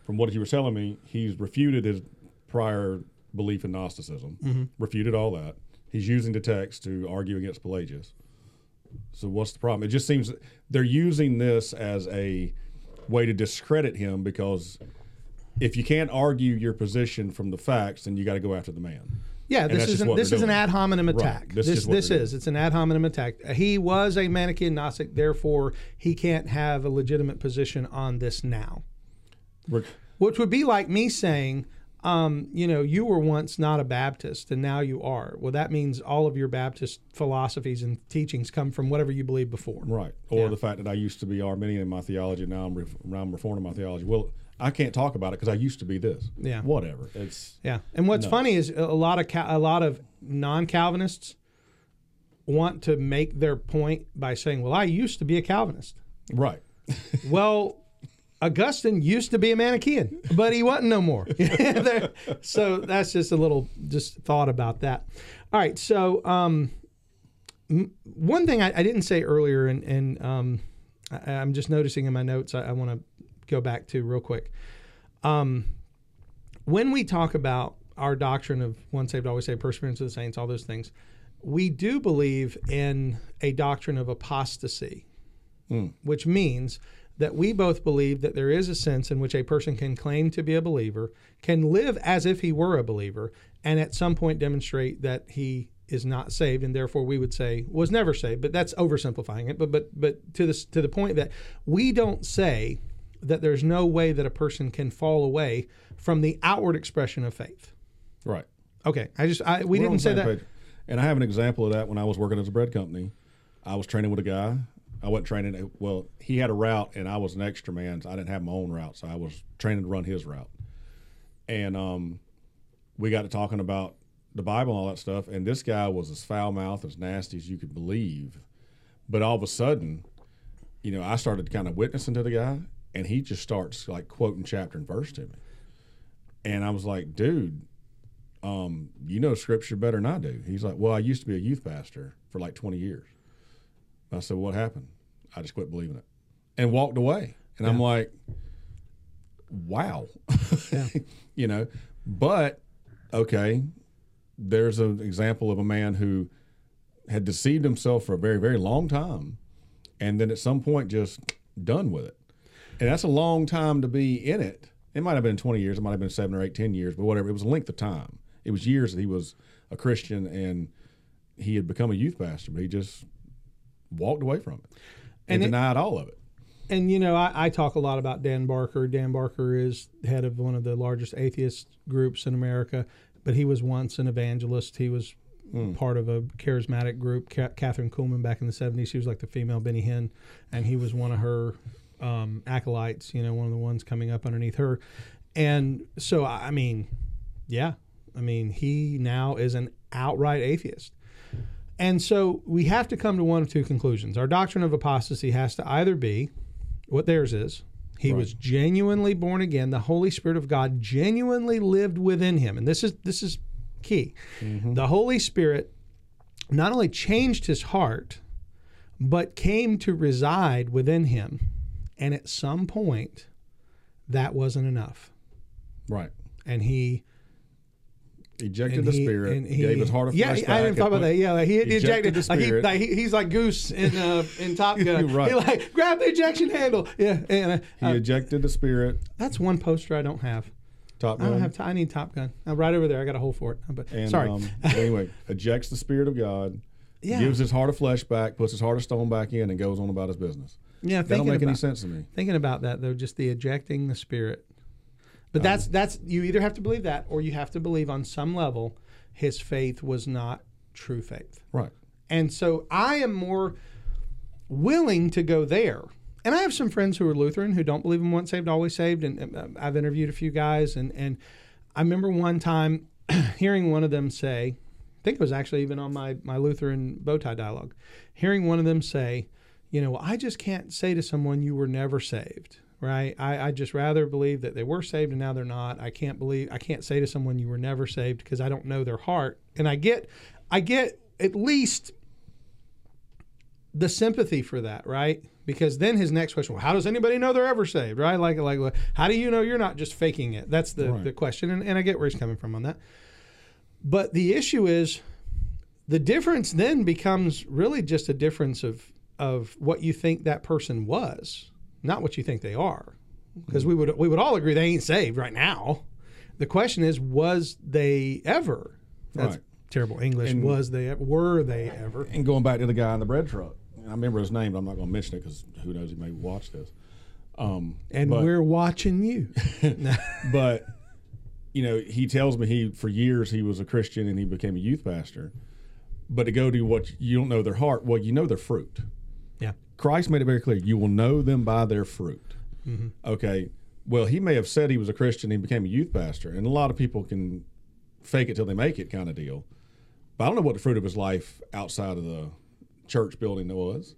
Speaker 4: from what you were telling me, he's refuted his prior belief in Gnosticism, refuted all that. He's using the text to argue against Pelagius. So what's the problem? It just seems they're using this as a way to discredit him, because if you can't argue your position from the facts, then you got to go after the man.
Speaker 3: Yeah, this is an ad hominem attack.
Speaker 4: Right.
Speaker 3: This is it's an ad hominem attack. He was a Manichaean Gnostic, therefore he can't have a legitimate position on this now. Which would be like me saying, you were once not a Baptist and now you are. Well, that means all of your Baptist philosophies and teachings come from whatever you believed before.
Speaker 4: Right. Or the fact that I used to be Arminian in my theology, now I'm Reformed in my theology. Well, I can't talk about it because I used to be this.
Speaker 3: Yeah.
Speaker 4: Whatever. It's
Speaker 3: And what's funny is a lot of non-Calvinists want to make their point by saying, "Well, I used to be a Calvinist."
Speaker 4: Right.
Speaker 3: Well, Augustine used to be a Manichaean, but he wasn't no more. So that's just a little thought about that. All right. So one thing I didn't say earlier, and I'm just noticing in my notes, I want to go back to real quick. When we talk about our doctrine of once saved, always saved, perseverance of the saints, all those things, we do believe in a doctrine of apostasy, which means that we both believe that there is a sense in which a person can claim to be a believer, can live as if he were a believer, and at some point demonstrate that he is not saved, and therefore we would say was never saved. But that's oversimplifying it. But to the point that we don't say that there's no way that a person can fall away from the outward expression of faith.
Speaker 4: Right.
Speaker 3: Okay. We didn't say that.
Speaker 4: Page. And I have an example of that when I was working at a bread company. I was training with a guy. I wasn't training. Well, he had a route, and I was an extra man, so I didn't have my own route. So I was training to run his route. And we got to talking about the Bible and all that stuff, and this guy was as foul-mouthed, as nasty as you could believe. But all of a sudden, I started kind of witnessing to the guy, and he just starts like quoting chapter and verse to me. And I was like, dude, you know Scripture better than I do. He's like, well, I used to be a youth pastor for like 20 years. I said, what happened? I just quit believing it and walked away. And I'm like, wow. But, okay, there's an example of a man who had deceived himself for a very, very long time, and then at some point just done with it. And that's a long time to be in it. It might have been 20 years. It might have been 7 or 8, 10 years, but whatever. It was a length of time. It was years that he was a Christian and he had become a youth pastor, but he just walked away from it and denied all of it.
Speaker 3: And, I talk a lot about Dan Barker. Dan Barker is head of one of the largest atheist groups in America, but he was once an evangelist. He was part of a charismatic group, Catherine Kuhlman, back in the 70s. She was like the female Benny Hinn, and he was one of her acolytes, one of the ones coming up underneath her. And so, he now is an outright atheist. And so we have to come to one of two conclusions. Our doctrine of apostasy has to either be what theirs is. He was genuinely born again. The Holy Spirit of God genuinely lived within him. And this is key. Mm-hmm. The Holy Spirit not only changed his heart, but came to reside within him. And at some point, that wasn't enough.
Speaker 4: Right.
Speaker 3: And he
Speaker 4: ejected the Spirit, and he gave his heart a flashback.
Speaker 3: I didn't talk about that. Yeah, he ejected
Speaker 4: the Spirit.
Speaker 3: He's like Goose in Top Gun.
Speaker 4: Right.
Speaker 3: He like, grab the ejection handle. Yeah. And,
Speaker 4: he ejected the Spirit.
Speaker 3: That's one poster I don't have.
Speaker 4: Top Gun?
Speaker 3: I don't have I need Top Gun. Right over there. I got a hole for it. But sorry.
Speaker 4: Anyway, ejects the Spirit of God, gives his heart a flesh back, puts his heart of stone back in, and goes on about his business.
Speaker 3: Yeah,
Speaker 4: that don't make any sense to me.
Speaker 3: Thinking about that, though, just the ejecting the Spirit. But that's you either have to believe that, or you have to believe on some level his faith was not true faith.
Speaker 4: Right.
Speaker 3: And so I am more willing to go there. And I have some friends who are Lutheran who don't believe in once saved, always saved. And I've interviewed a few guys. And I remember one time hearing one of them say, I think it was actually even on my Lutheran Bowtie dialogue, hearing one of them say, I just can't say to someone you were never saved. Right. I just rather believe that they were saved and now they're not. I can't say to someone you were never saved because I don't know their heart. And I get at least the sympathy for that, right? because then his next question, well, how does anybody know they're ever saved, right? Like, how do you know you're not just faking it? That's the question, and I get where he's coming from on that. But the issue is, the difference then becomes really just a difference of what you think that person was, not what you think they are. Because we would all agree they ain't saved right now. The question is, was they ever? That's terrible English. Were they ever?
Speaker 4: And going back to the guy in the bread truck, I remember his name, but I'm not going to mention it because who knows, he may watch this.
Speaker 3: We're watching you.
Speaker 4: But he tells me for years he was a Christian and he became a youth pastor. But to go to what you don't know their heart, well, you know their fruit.
Speaker 3: Yeah.
Speaker 4: Christ made it very clear. You will know them by their fruit. Mm-hmm. Okay. Well, he may have said he was a Christian and he became a youth pastor. And a lot of people can fake it till they make it kind of deal. But I don't know what the fruit of his life outside of the church building was.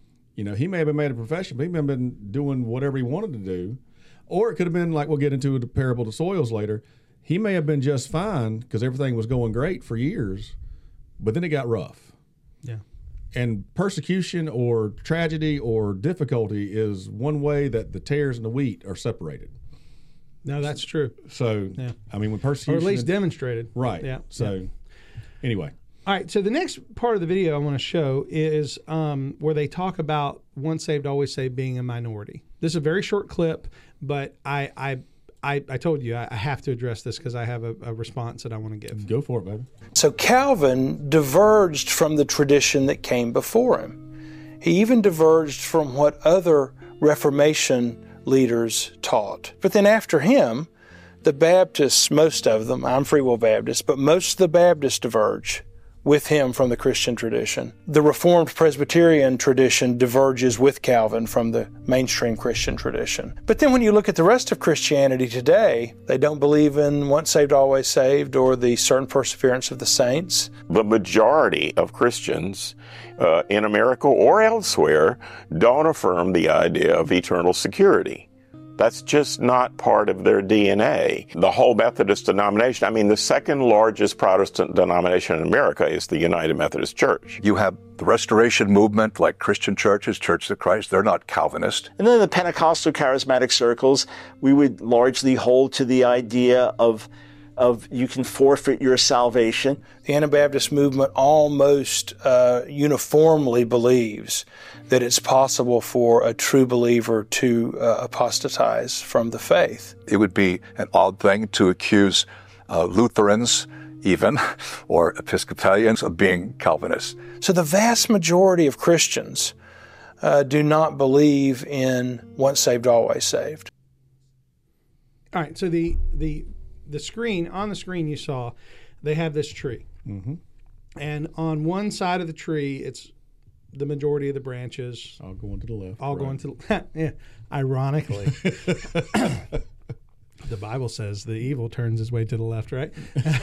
Speaker 4: He may have made a profession, but he may have been doing whatever he wanted to do. Or it could have been, like we'll get into the parable of the soils later, he may have been just fine because everything was going great for years. But then it got rough.
Speaker 3: Yeah.
Speaker 4: And persecution or tragedy or difficulty is one way that the tares and the wheat are separated.
Speaker 3: No, that's true.
Speaker 4: So, I mean, when persecution...
Speaker 3: Or at least demonstrated.
Speaker 4: Right.
Speaker 3: Yeah.
Speaker 4: So, anyway.
Speaker 3: All right. So the next part of the video I want to show is where they talk about once saved, always saved being a minority. This is a very short clip, but I told you I have to address this because I have a response that I want to give.
Speaker 4: Go for it, baby.
Speaker 5: So Calvin diverged from the tradition that came before him. He even diverged from what other Reformation leaders taught. But then after him, the Baptists, most of them, I'm Free Will Baptist, but most of the Baptists diverge with him from the Christian tradition. The Reformed Presbyterian tradition diverges with Calvin from the mainstream Christian tradition. But then when you look at the rest of Christianity today, they don't believe in once saved, always saved, or the certain perseverance of the saints.
Speaker 10: The majority of Christians in America or elsewhere don't affirm the idea of eternal security. That's just not part of their DNA. The whole Methodist denomination, I mean, the second largest Protestant denomination in America is the United Methodist Church.
Speaker 13: You have the Restoration movement, like Christian churches, Church of Christ, they're not Calvinist.
Speaker 7: And then the Pentecostal charismatic circles, we would largely hold to the idea of you can forfeit your salvation.
Speaker 5: The Anabaptist movement almost uniformly believes that it's possible for a true believer to apostatize from the faith.
Speaker 13: It would be an odd thing to accuse Lutherans even, or Episcopalians of being Calvinists.
Speaker 5: So the vast majority of Christians do not believe in once saved, always saved.
Speaker 3: All right, so the screen, on the screen you saw, they have this tree.
Speaker 4: Mm-hmm.
Speaker 3: And on one side of the tree, it's the majority of the branches.
Speaker 4: All going to the left.
Speaker 3: All going to the yeah. Ironically. The Bible says the evil turns his way to the left, right?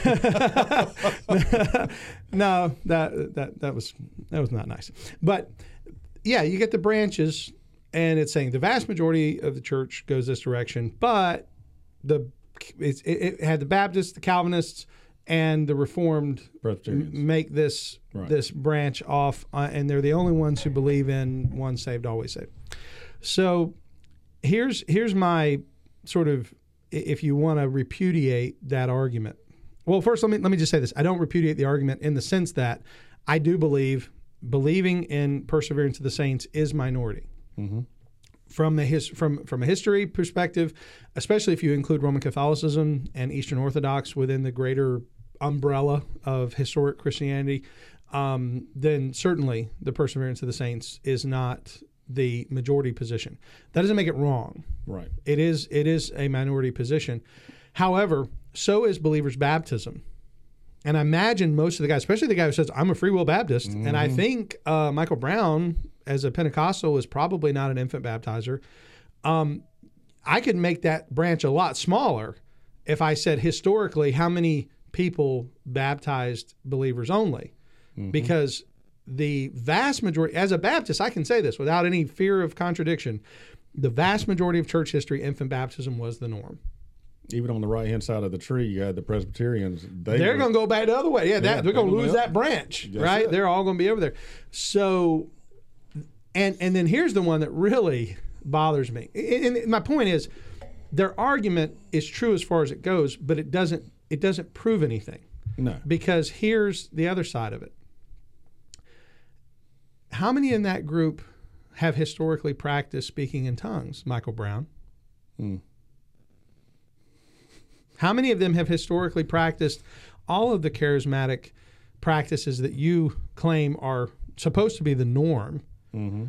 Speaker 3: No, that was not nice. But yeah, you get the branches, and it's saying the vast majority of the church goes this direction, but it had the Baptists, the Calvinists, and the Reformed make this branch off, and they're the only ones who believe in once saved, always saved. So here's my sort of, if you want to repudiate that argument. Well, first let me just say this: I don't repudiate the argument in the sense that I do believing in perseverance of the saints is minority.
Speaker 4: Mm-hmm.
Speaker 3: From a history perspective, especially if you include Roman Catholicism and Eastern Orthodox within the greater umbrella of historic Christianity, then certainly the perseverance of the saints is not the majority position. That doesn't make it wrong.
Speaker 4: Right.
Speaker 3: It is a minority position. However, so is believers' baptism. And I imagine most of the guys, especially the guy who says, I'm a Free Will Baptist, mm-hmm. and I think Michael Brown, as a Pentecostal, is probably not an infant baptizer. I could make that branch a lot smaller if I said historically how many people baptized believers only. Mm-hmm. Because the vast majority, as a Baptist, I can say this without any fear of contradiction, the vast majority of church history, infant baptism was the norm.
Speaker 4: Even on the right-hand side of the tree, you had the Presbyterians.
Speaker 3: They're going to go back the other way. Yeah, they're going to lose that branch, right? They're all going to be over there. So And then here's the one that really bothers me. And my point is, their argument is true as far as it goes, but it doesn't prove anything.
Speaker 4: No.
Speaker 3: Because here's the other side of it. How many in that group have historically practiced speaking in tongues, Michael Brown? How many of them have historically practiced all of the charismatic practices that you claim are supposed to be the norm?
Speaker 4: Mm-hmm.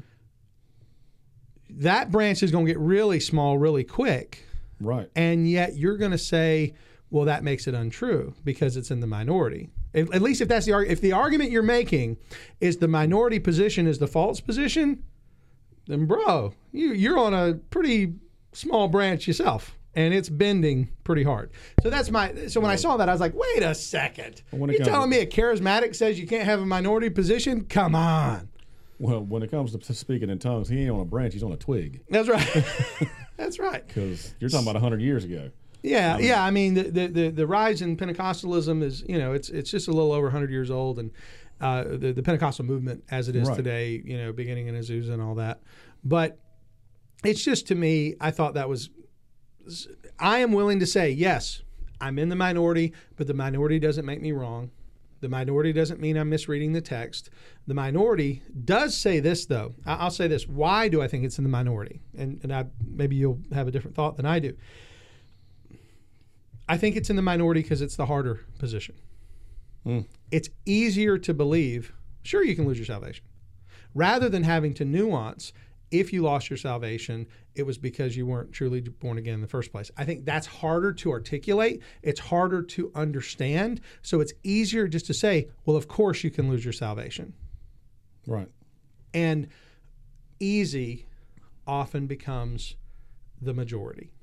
Speaker 3: That branch is going to get really small really quick.
Speaker 4: Right.
Speaker 3: And yet you're going to say, well, that makes it untrue because it's in the minority. At least if that's if the argument you're making is the minority position is the false position, then bro, you're on a pretty small branch yourself, and it's bending pretty hard. So when I saw that, I was like, wait a second. You're telling me a charismatic says you can't have a minority position? Come on.
Speaker 4: Well, when it comes to speaking in tongues, he ain't on a branch, he's on a twig.
Speaker 3: That's right. That's right.
Speaker 4: Because you're talking about 100 years ago.
Speaker 3: Yeah, I mean, the rise in Pentecostalism is, it's just a little over 100 years old, and the Pentecostal movement as it is today, beginning in Azusa and all that. But it's just, to me, I thought that was, I am willing to say, yes, I'm in the minority, but the minority doesn't make me wrong. The minority doesn't mean I'm misreading the text. The minority does say this, though. I'll say this. Why do I think it's in the minority? And maybe you'll have a different thought than I do. I think it's in the minority because it's the harder position. It's easier to believe, sure, you can lose your salvation, rather than having to nuance, if you lost your salvation, it was because you weren't truly born again in the first place. I think that's harder to articulate. It's harder to understand. So it's easier just to say, well, of course you can lose your salvation.
Speaker 4: Right.
Speaker 3: And easy often becomes the majority.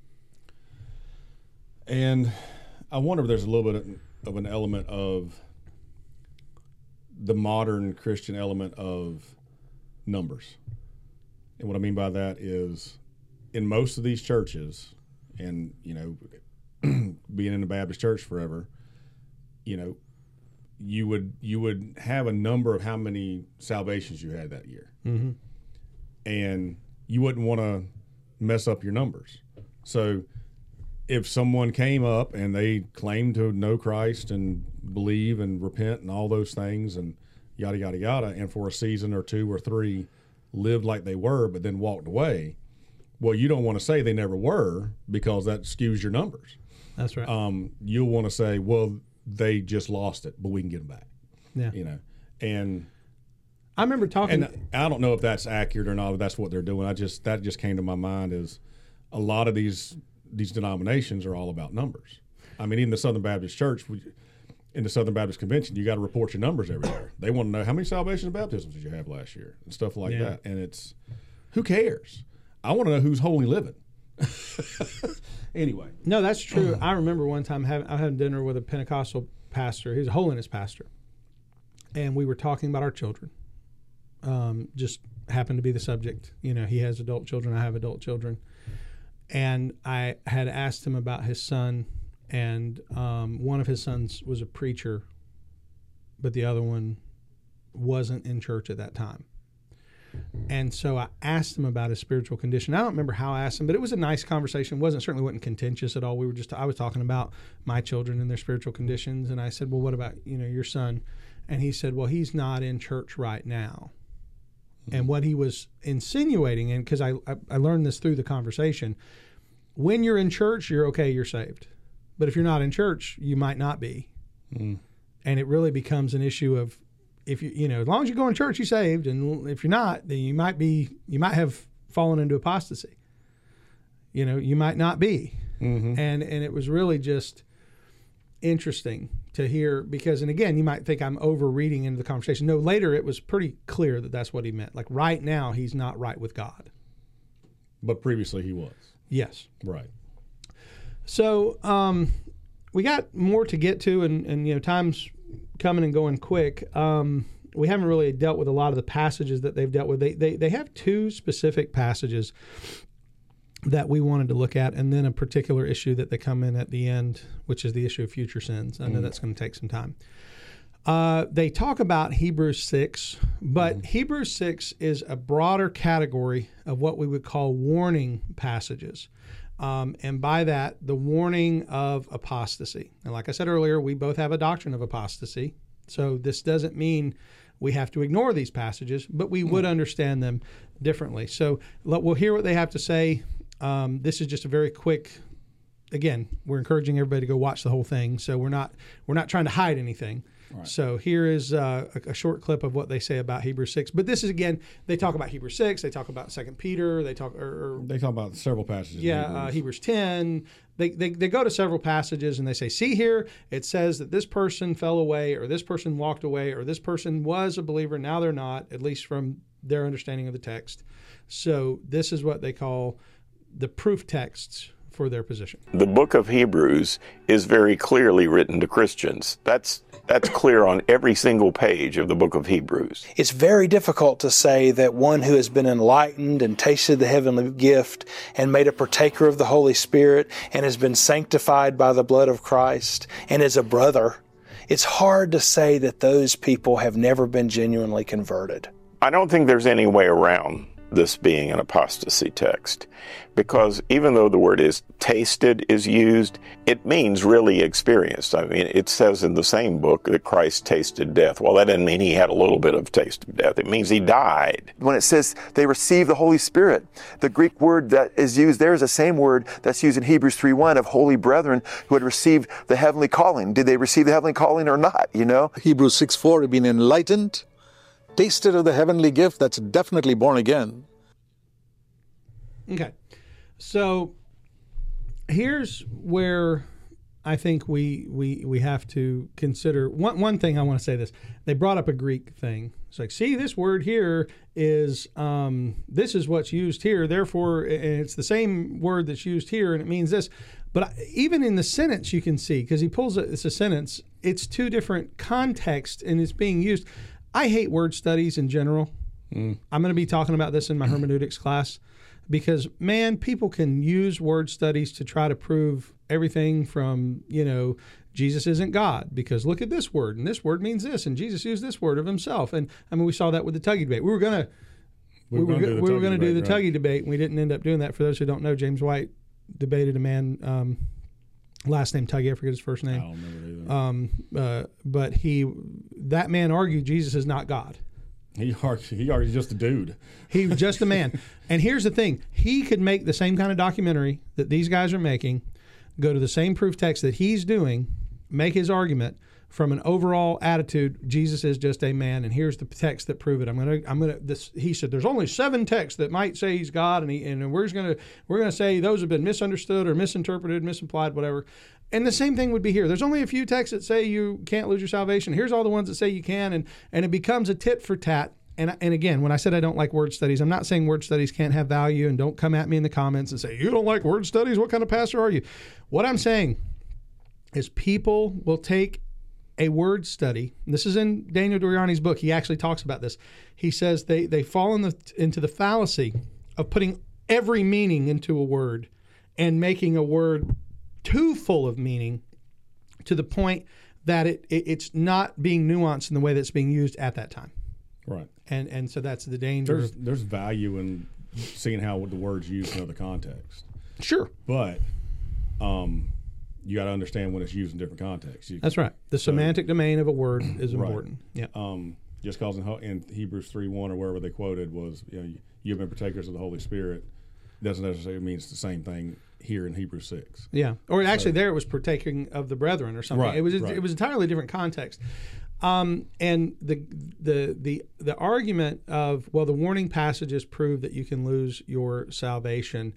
Speaker 4: And I wonder if there's a little bit of an element of the modern Christian element of numbers. And what I mean by that is, in most of these churches, and, being in the Baptist church forever, you would have a number of how many salvations you had that year.
Speaker 3: Mm-hmm.
Speaker 4: And you wouldn't want to mess up your numbers. So if someone came up and they claimed to know Christ and believe and repent and all those things and yada, yada, yada, and for a season or two or three lived like they were but then walked away, well, you don't want to say they never were because that skews your numbers.
Speaker 3: That's right.
Speaker 4: You'll want to say, well, they just lost it, but we can get them back.
Speaker 3: Yeah.
Speaker 4: And
Speaker 3: I remember talking.
Speaker 4: And I don't know if that's accurate or not, if that's what they're doing. That just came to my mind is a lot of these denominations are all about numbers. I mean, even the Southern Baptist Church, in the Southern Baptist Convention, you got to report your numbers every year. They want to know how many salvations and baptisms did you have last year and stuff like that. And it's, who cares? I want to know who's holy living. Anyway.
Speaker 3: No, that's true. I remember one time I had dinner with a Pentecostal pastor. He's a holiness pastor. And we were talking about our children. Just happened to be the subject. He has adult children. I have adult children. And I had asked him about his son, and one of his sons was a preacher, but the other one wasn't in church at that time. And so I asked him about his spiritual condition. I don't remember how I asked him, but it was a nice conversation. Certainly wasn't contentious at all. I was talking about my children and their spiritual conditions, and I said, well, what about your son? And he said, well, he's not in church right now. And what he was insinuating, and because I learned this through the conversation, when you're in church, you're okay, you're saved. But if you're not in church, you might not be. And it really becomes an issue of, if as long as you go in church, you're saved, and if you're not, then you might have fallen into apostasy. You might not be.
Speaker 4: Mm-hmm.
Speaker 3: And it was really just interesting to hear, because, and again, you might think I'm over reading into the conversation. No, later it was pretty clear that that's what he meant. Like right now, he's not right with God.
Speaker 4: But previously he was.
Speaker 3: Yes.
Speaker 4: Right.
Speaker 3: So we got more to get to, and time's coming and going quick. We haven't really dealt with a lot of the passages that they've dealt with. They have two specific passages that we wanted to look at, and then a particular issue that they come in at the end, which is the issue of future sins. I know that's going to take some time. They talk about Hebrews 6, but Hebrews 6 is a broader category of what we would call warning passages. And by that, the warning of apostasy. And like I said earlier, we both have a doctrine of apostasy. So this doesn't mean we have to ignore these passages, but we would understand them differently. So we'll hear what they have to say. This is just a very quick, again, we're encouraging everybody to go watch the whole thing. So we're not trying to hide anything. Right. So here is a short clip of what they say about Hebrews 6. But this is, again, they talk about Hebrews 6. They talk about 2 Peter. They talk
Speaker 4: about several passages.
Speaker 3: Yeah, Hebrews 10. They go to several passages and they say, see here, it says that this person fell away, or this person walked away, or this person was a believer, now they're not, at least from their understanding of the text. So this is what they call the proof texts for their position.
Speaker 10: The book of Hebrews is very clearly written to Christians. That's clear on every single page of the book of Hebrews.
Speaker 5: It's very difficult to say that one who has been enlightened and tasted the heavenly gift and made a partaker of the Holy Spirit and has been sanctified by the blood of Christ and is a brother, it's hard to say that those people have never been genuinely converted.
Speaker 10: I don't think there's any way around this being an apostasy text, because even though the word is tasted is used, it means really experienced. I mean, it says in the same book that Christ tasted death. Well, that doesn't mean he had a little bit of taste of death. It means he died.
Speaker 9: When it says they received the Holy Spirit, the Greek word that is used there is the same word that's used in Hebrews 3:1 of holy brethren who had received the heavenly calling. Did they receive the heavenly calling or not, you know?
Speaker 8: Hebrews 6:4, have been enlightened, tasted of the heavenly gift, that's definitely born again.
Speaker 3: Okay. So here's where I think we have to consider one thing. I want to say this. They brought up a Greek thing. It's like, see, this word here is this is what's used here. Therefore, it's the same word that's used here, and it means this. But even in the sentence, you can see, because he pulls it's a sentence. It's two different contexts, and it's being used. I hate word studies in general. I'm going to be talking about this in my hermeneutics class. Because, man, people can use word studies to try to prove everything from, Jesus isn't God, because look at this word, and this word means this, and Jesus used this word of himself. And, I mean, we saw that with the Tuggy debate. We were going to do the Tuggy debate, and we didn't end up doing that. For those who don't know, James White debated a man, last name Tuggy, I forget his first name.
Speaker 4: I don't remember either.
Speaker 3: But that man argued Jesus is not God.
Speaker 4: He argued just a dude.
Speaker 3: He was just a man. And here's the thing. He could make the same kind of documentary that these guys are making, go to the same proof text that he's doing, make his argument from an overall attitude, Jesus is just a man, and here's the text that prove it. He said there's only 7 texts that might say he's God, and we're gonna say those have been misunderstood or misinterpreted, misimplied, whatever. And the same thing would be here. There's only a few texts that say you can't lose your salvation. Here's all the ones that say you can, and it becomes a tit for tat. And again, when I said I don't like word studies, I'm not saying word studies can't have value, and don't come at me in the comments and say, you don't like word studies? What kind of pastor are you? What I'm saying is people will take a word study. This is in Daniel Doriani's book. He actually talks about this. He says they fall into the fallacy of putting every meaning into a word and making a word too full of meaning to the point that it's not being nuanced in the way that's being used at that time.
Speaker 4: Right.
Speaker 3: And so that's the danger.
Speaker 4: There's value in seeing how the word's used in other contexts.
Speaker 3: Sure.
Speaker 4: But you got to understand when it's used in different contexts.
Speaker 3: That's right. The semantic domain of a word is important. Right. Yeah.
Speaker 4: Just because in Hebrews 3:1 or wherever they quoted was, you have been partakers of the Holy Spirit, doesn't necessarily mean it's the same thing here in Hebrews 6.
Speaker 3: Yeah. Or actually there it was partaking of the brethren or something.
Speaker 4: Right.
Speaker 3: It was entirely different context. And the argument of, well, the warning passages prove that you can lose your salvation.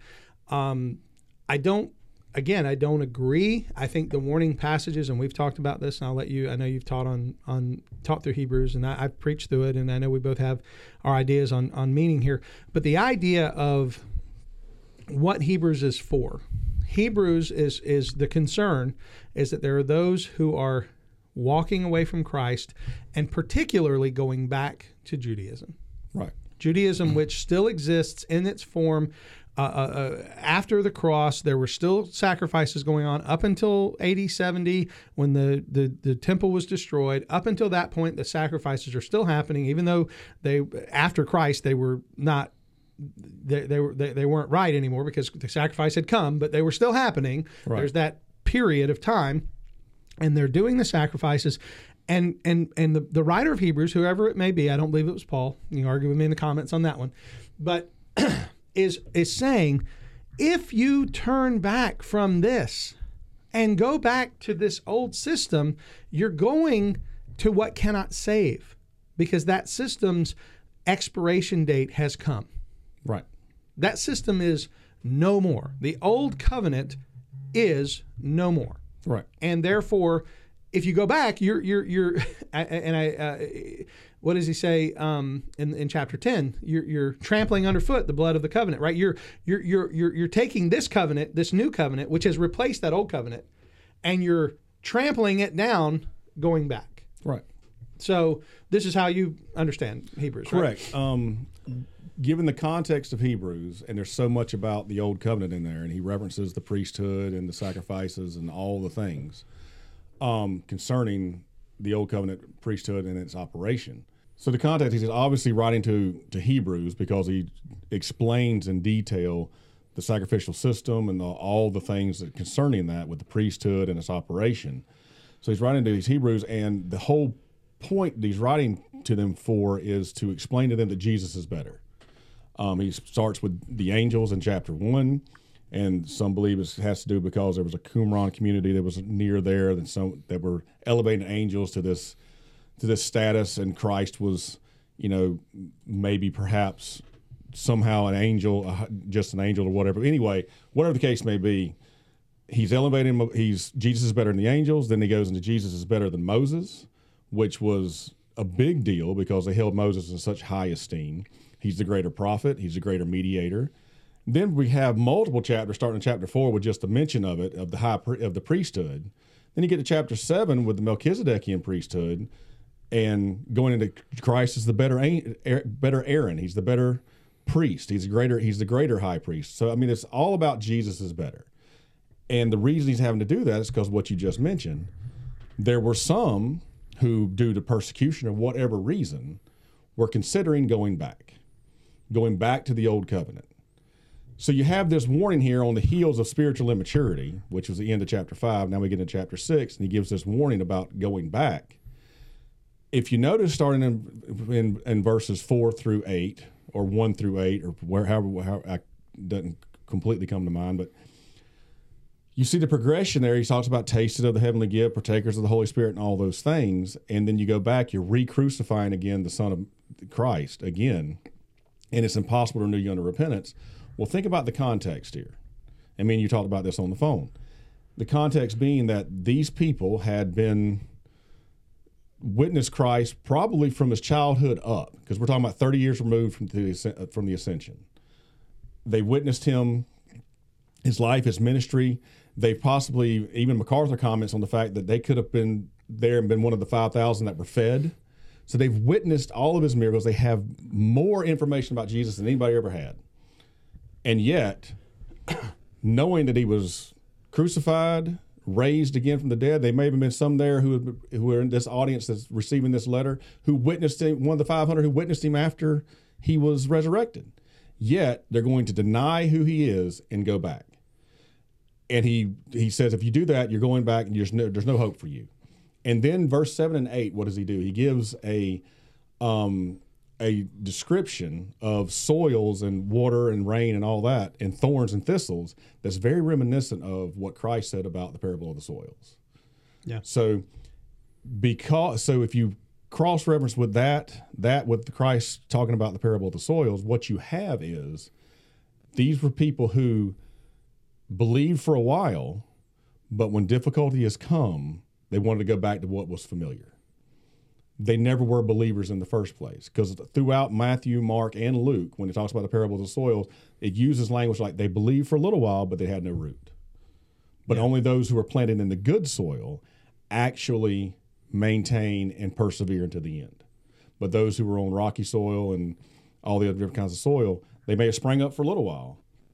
Speaker 3: I don't agree. I think the warning passages, and we've talked about this, and I know you've taught taught through Hebrews, and I've preached through it, and I know we both have our ideas on meaning here. But the idea of what Hebrews is for, Hebrews is the concern is that there are those who are walking away from Christ, and particularly going back to Judaism.
Speaker 4: Right.
Speaker 3: Judaism, which still exists in its form after the cross, there were still sacrifices going on up until AD 70 when the temple was destroyed. Up until that point, the sacrifices are still happening, even though after Christ they were not. They weren't right anymore because the sacrifice had come, but they were still happening. Right. There's that period of time, and they're doing the sacrifices. And the writer of Hebrews, whoever it may be, I don't believe it was Paul. You can argue with me in the comments on that one, but is saying, if you turn back from this and go back to this old system, you're going to what cannot save, because that system's expiration date has come.
Speaker 4: Right.
Speaker 3: That system is no more. The old covenant is no more.
Speaker 4: Right.
Speaker 3: And therefore, if you go back, you're what does he say in chapter 10? You're trampling underfoot the blood of the covenant, right? You're taking this covenant, this new covenant, which has replaced that old covenant, and you're trampling it down, going back.
Speaker 4: Right.
Speaker 3: So this is how you understand Hebrews.
Speaker 4: Correct.
Speaker 3: Right?
Speaker 4: Given the context of Hebrews, and there's so much about the old covenant in there, and he references the priesthood and the sacrifices and all the things concerning the old covenant priesthood and its operation. So the context, he's obviously writing to Hebrews because he explains in detail the sacrificial system and all the things that concerning that with the priesthood and its operation. So he's writing to these Hebrews, and the whole point that he's writing to them for is to explain to them that Jesus is better. He starts with the angels in chapter 1, and some believe it has to do because there was a Qumran community that was near there, that were elevating angels to this status, and Christ was, maybe perhaps somehow an angel, just an angel or whatever. Anyway, whatever the case may be, he's elevating him. Jesus is better than the angels. Then he goes into Jesus is better than Moses, which was a big deal because they held Moses in such high esteem. He's the greater prophet. He's the greater mediator. Then we have multiple chapters, starting in chapter 4 with just a mention of it, of the priesthood. Then you get to chapter 7 with the Melchizedekian priesthood, and going into Christ is the better Aaron. He's the better priest. He's the greater high priest. So it's all about Jesus is better. And the reason he's having to do that is because what you just mentioned. There were some who, due to persecution or whatever reason, were considering going back to the old covenant. So you have this warning here on the heels of spiritual immaturity, which was the end of chapter 5. Now we get into chapter 6, and he gives this warning about going back. If you notice, starting in verses 4 through 8, or 1 through 8, or however doesn't completely come to mind, but you see the progression there. He talks about tasted of the heavenly gift, partakers of the Holy Spirit, and all those things. And then you go back, you're re-crucifying again the Son of Christ again, and it's impossible to renew you unto repentance. Well, think about the context here. You talked about this on the phone. The context being that these people had been witnessed Christ probably from his childhood up, because we're talking about 30 years removed from the ascension. They witnessed him, his life, his ministry. They've possibly, even MacArthur comments on the fact that they could have been there and been one of the 5,000 that were fed. So they've witnessed all of his miracles. They have more information about Jesus than anybody ever had. And yet, knowing that he was crucified, raised again from the dead, there may have been some there who are in this audience that's receiving this letter who witnessed him, one of the 500 who witnessed him after he was resurrected. Yet, they're going to deny who he is and go back. And he says, if you do that, you're going back and there's no hope for you. And then verse 7 and 8, what does he do? He gives a description of soils and water and rain and all that, and thorns and thistles, that's very reminiscent of what Christ said about the parable of the soils.
Speaker 3: Yeah.
Speaker 4: So if you cross-reference with that with Christ talking about the parable of the soils, what you have is these were people who believed for a while, but when difficulty has come, they wanted to go back to what was familiar. They never were believers in the first place, because throughout Matthew, Mark, and Luke, when it talks about the parable of the soils, it uses language like they believed for a little while, but they had no root. But only those who are planted in the good soil actually maintain and persevere until the end. But those who were on rocky soil and all the other different kinds of soil, they may have sprang up for a little while,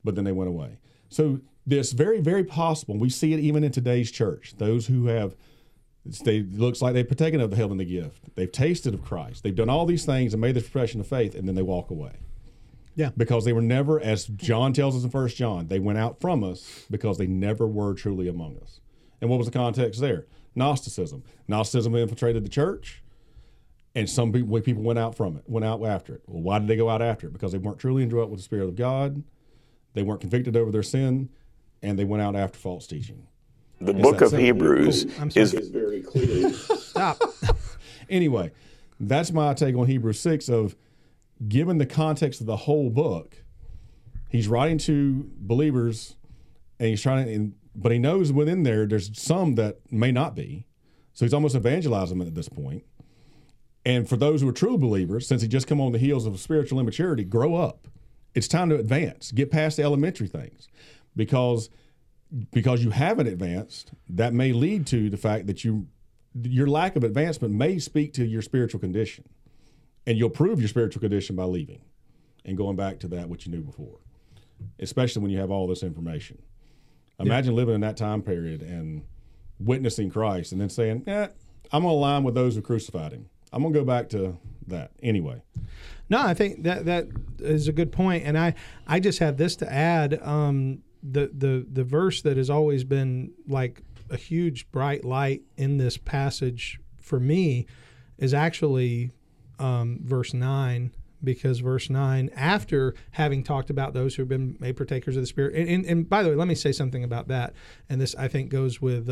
Speaker 4: but then they went away. So this very, very possible, we see it even in today's church, those who have, looks like they've partaken of the heavenly gift. They've tasted of Christ. They've done all these things and made this profession of faith, and then they walk away.
Speaker 3: Yeah.
Speaker 4: Because they were never, as John tells us in 1 John, they went out from us because they never were truly among us. And what was the context there? Gnosticism. Gnosticism infiltrated the church, and some people went out from it, went out after it. Well, why did they go out after it? Because they weren't truly indwelt with the Spirit of God, they weren't convicted over their sin, and they went out after false teaching.
Speaker 10: The book of Hebrews is
Speaker 4: very clear. Stop. Anyway, that's my take on Hebrews 6 of, given the context of the whole book, he's writing to believers, and he's trying, but he knows within there's some that may not be. So he's almost evangelizing them at this point. And for those who are true believers, since he just come on the heels of spiritual immaturity, grow up. It's time to advance. Get past the elementary things, because you haven't advanced, that may lead to the fact that your lack of advancement may speak to your spiritual condition. And you'll prove your spiritual condition by leaving and going back to that which you knew before, especially when you have all this information. Imagine living in that time period and witnessing Christ and then saying, I'm going to align with those who crucified him. I'm going to go back to that anyway.
Speaker 3: No, I think that is a good point. And I just have this to add. The verse that has always been like a huge bright light in this passage for me is actually verse 9, because verse 9, after having talked about those who have been made partakers of the Spirit, and by the way, let me say something about that, and this I think goes with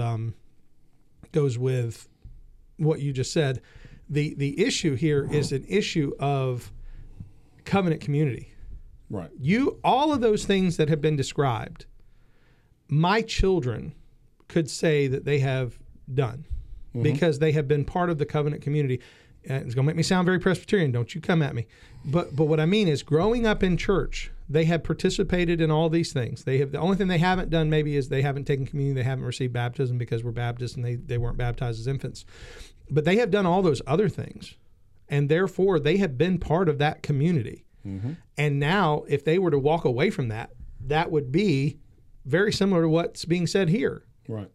Speaker 3: what you just said. The issue here is an issue of covenant community.
Speaker 4: Right.
Speaker 3: All of those things that have been described, my children could say that they have done, because they have been part of the covenant community. It's going to make me sound very Presbyterian. Don't you come at me. But what I mean is, growing up in church, they have participated in all these things. The only thing they haven't done maybe is they haven't taken communion. They haven't received baptism because we're Baptists and they weren't baptized as infants. But they have done all those other things. And therefore, they have been part of that community. Mm-hmm. And now, if they were to walk away from that, that would be very similar to what's being said here.
Speaker 4: Right.